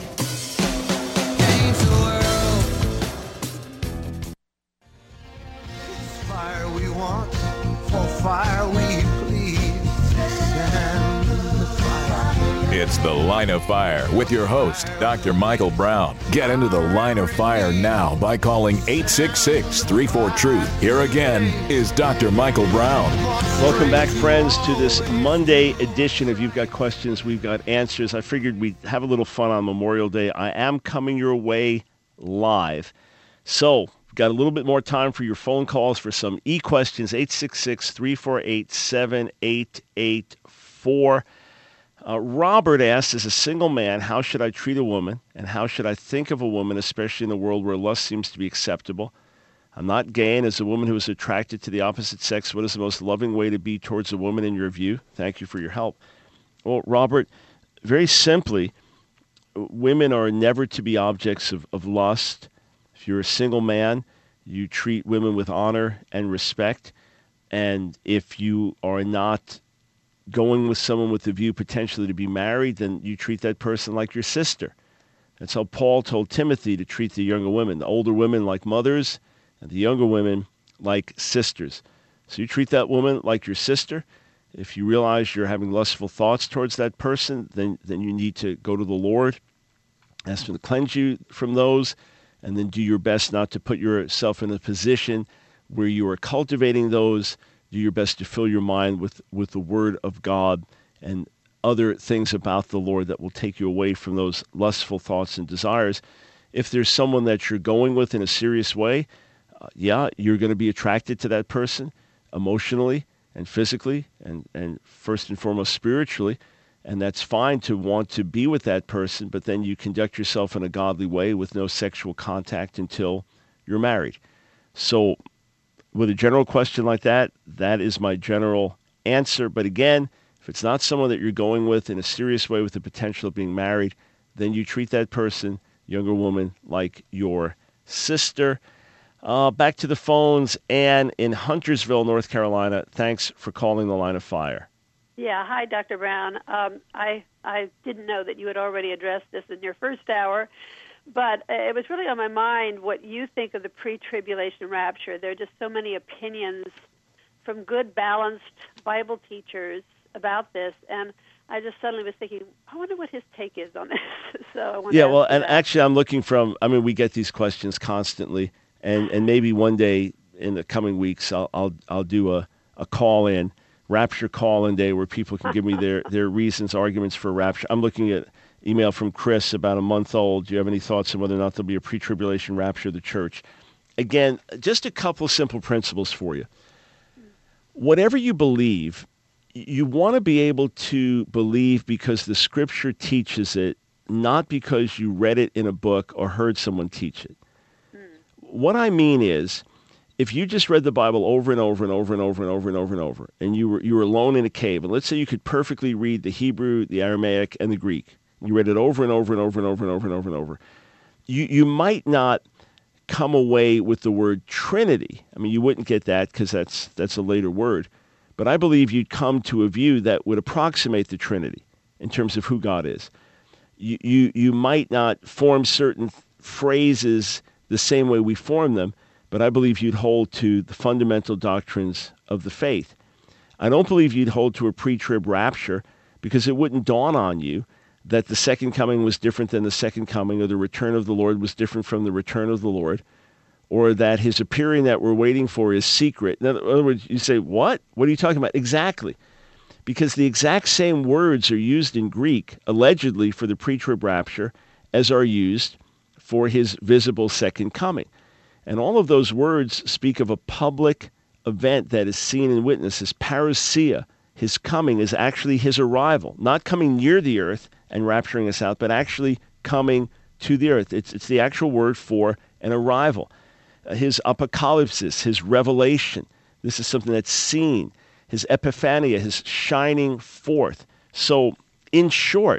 Fire we want, for fire we plead. Send the fire. It's The Line of Fire with your host, Dr. Michael Brown. Get into the Line of Fire now by calling 866-34-TRUTH. Here again is Dr. Michael Brown. Welcome back, friends, to this Monday edition of You've Got Questions, We've Got Answers. I figured we'd have a little fun on Memorial Day. I am coming your way live. So, we've got a little bit more time for your phone calls for some e-questions, 866-348-7884. Robert asks, as a single man, how should I treat a woman, and how should I think of a woman, especially in a world where lust seems to be acceptable? I'm not gay, and as a woman who is attracted to the opposite sex, what is the most loving way to be towards a woman in your view? Thank you for your help. Well, Robert, very simply, women are never to be objects of lust. If you're a single man, you treat women with honor and respect, and if you are not going with someone with the view potentially to be married, then you treat that person like your sister. That's how Paul told Timothy to treat the younger women, the older women like mothers, and the younger women like sisters. So you treat that woman like your sister. If you realize you're having lustful thoughts towards that person, then you need to go to the Lord, ask him to cleanse you from those, and then do your best not to put yourself in a position where you are cultivating those. Do your best to fill your mind with the Word of God and other things about the Lord that will take you away from those lustful thoughts and desires. If there's someone that you're going with in a serious way, you're going to be attracted to that person emotionally and physically and first and foremost spiritually, and that's fine to want to be with that person, but then you conduct yourself in a godly way with no sexual contact until you're married. So with a general question like that, that is my general answer. But again, if it's not someone that you're going with in a serious way with the potential of being married, then you treat that person, younger woman, like your sister. Back to the phones. Ann in Huntersville, North Carolina. Thanks for calling the Line of Fire. Yeah, hi, Dr. Brown. I didn't know that you had already addressed this in your first hour. But it was really on my mind what you think of the pre-tribulation rapture. There are just so many opinions from good, balanced Bible teachers about this, and I just suddenly was thinking, I wonder what his take is on this. Actually, I'm looking we get these questions constantly, and maybe one day in the coming weeks, I'll do a call-in, rapture call-in day where people can give me their reasons, arguments for rapture. I'm looking at email from Chris, about a month old. Do you have any thoughts on whether or not there'll be a pre-tribulation rapture of the church? Again, just a couple simple principles for you. Whatever you believe, you want to be able to believe because the Scripture teaches it, not because you read it in a book or heard someone teach it. What I mean is, if you just read the Bible over and over and over and over and over and over and over, and you were alone in a cave, and let's say you could perfectly read the Hebrew, the Aramaic, and the Greek, you read it over and over and over and over and over and over and over, you might not come away with the word Trinity. I mean, you wouldn't get that because that's a later word. But I believe you'd come to a view that would approximate the Trinity in terms of who God is. You might not form certain phrases the same way we form them, but I believe you'd hold to the fundamental doctrines of the faith. I don't believe you'd hold to a pre-trib rapture because it wouldn't dawn on you that the second coming was different than the second coming, or the return of the Lord was different from the return of the Lord, or that his appearing that we're waiting for is secret. In other words, you say, what? What are you talking about? Exactly. because the exact same words are used in Greek, allegedly, for the pre-trib rapture as are used for his visible second coming. And all of those words speak of a public event that is seen and witnessed. His parousia, his coming, is actually his arrival, not coming near the earth and rapturing us out, but actually coming to the earth. It's the actual word for an arrival. His apocalypsis, his revelation, this is something that's seen. His epiphania, his shining forth. So, in short,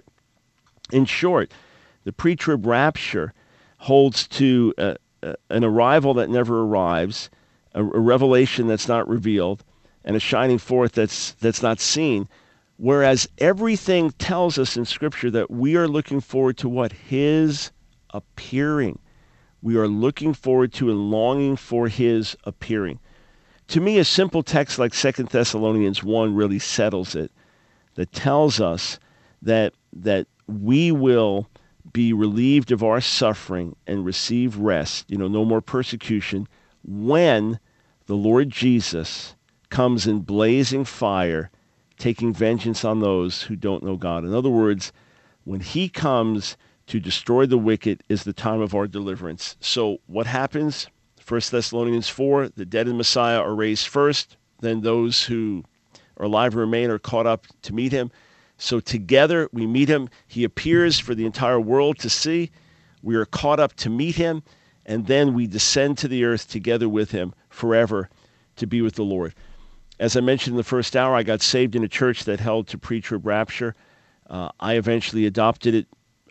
the pre-trib rapture holds to an arrival that never arrives, a revelation that's not revealed, and a shining forth that's not seen. Whereas everything tells us in Scripture that we are looking forward to what? His appearing. We are looking forward to and longing for his appearing. To me, a simple text like 2 Thessalonians 1 really settles it, that tells us that we will be relieved of our suffering and receive rest, no more persecution, when the Lord Jesus comes in blazing fire, taking vengeance on those who don't know God. In other words, when he comes to destroy the wicked is the time of our deliverance. So what happens? 1 Thessalonians 4, the dead in Messiah are raised first, then those who are alive and remain are caught up to meet him. So together we meet him. He appears for the entire world to see. We are caught up to meet him, and then we descend to the earth together with him forever to be with the Lord. As I mentioned in the first hour, I got saved in a church that held to pre-trib rapture. I eventually adopted it.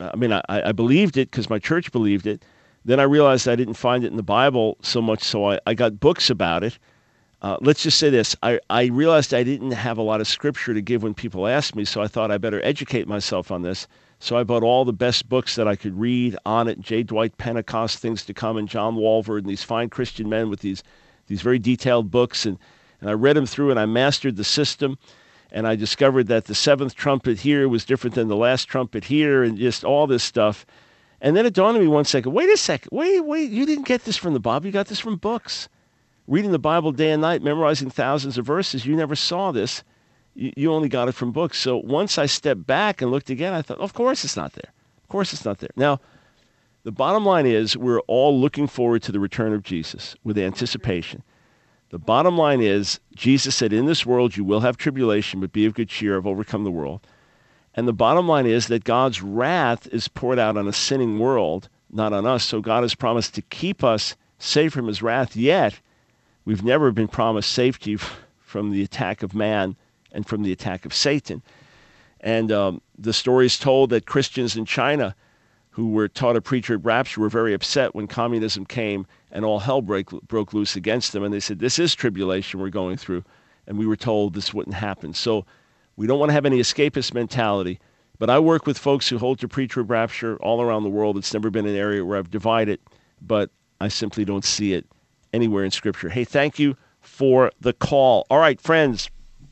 I believed it because my church believed it. Then I realized I didn't find it in the Bible so much, so I got books about it. Let's just say this. I realized I didn't have a lot of scripture to give when people asked me, so I thought I better educate myself on this. So I bought all the best books that I could read on it, J. Dwight Pentecost, Things to Come, and John Walvoord, and these fine Christian men with these very detailed books. And I read them through, and I mastered the system. And I discovered that the seventh trumpet here was different than the last trumpet here, and just all this stuff. And then it dawned on me 1 second, wait a second, wait, you didn't get this from the Bible, you got this from books. Reading the Bible day and night, memorizing thousands of verses, you never saw this. You only got it from books. So once I stepped back and looked again, I thought, of course it's not there. Of course it's not there. Now, the bottom line is we're all looking forward to the return of Jesus with anticipation. The bottom line is Jesus said, in this world you will have tribulation, but be of good cheer, I've overcome the world. And the bottom line is that God's wrath is poured out on a sinning world, not on us. So God has promised to keep us safe from his wrath, yet we've never been promised safety from the attack of man and from the attack of Satan. And the story is told that Christians in China who were taught a pre-trib rapture were very upset when communism came and all hell broke loose against them. And they said, this is tribulation we're going through. And we were told this wouldn't happen. So we don't want to have any escapist mentality. But I work with folks who hold to pre-trib rapture all around the world. It's never been an area where I've divided, but I simply don't see it anywhere in Scripture. Hey, thank you for the call. All right, friends,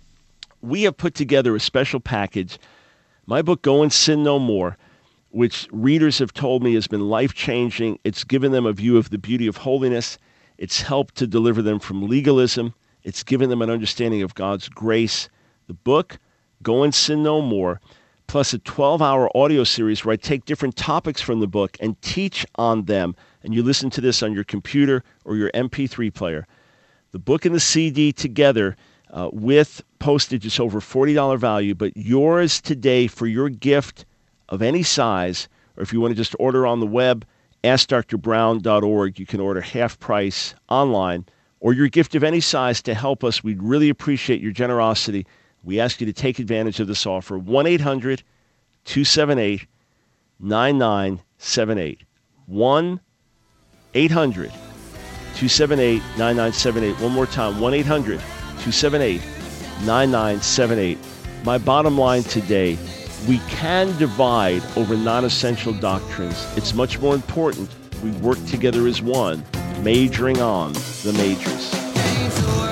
we have put together a special package. My book, Go and Sin No More, which readers have told me has been life-changing. It's given them a view of the beauty of holiness. It's helped to deliver them from legalism. It's given them an understanding of God's grace. The book, Go and Sin No More, plus a 12-hour audio series where I take different topics from the book and teach on them. And you listen to this on your computer or your MP3 player. The book and the CD together with postage is over $40 value, but yours today for your gift of any size, or if you want to just order on the web, AskDrBrown.org. You can order half price online, or your gift of any size to help us. We'd really appreciate your generosity. We ask you to take advantage of this offer. 1-800-278-9978. 1-800-278-9978. One more time, 1-800-278-9978. My bottom line today, we can divide over non-essential doctrines. It's much more important we work together as one, majoring on the majors.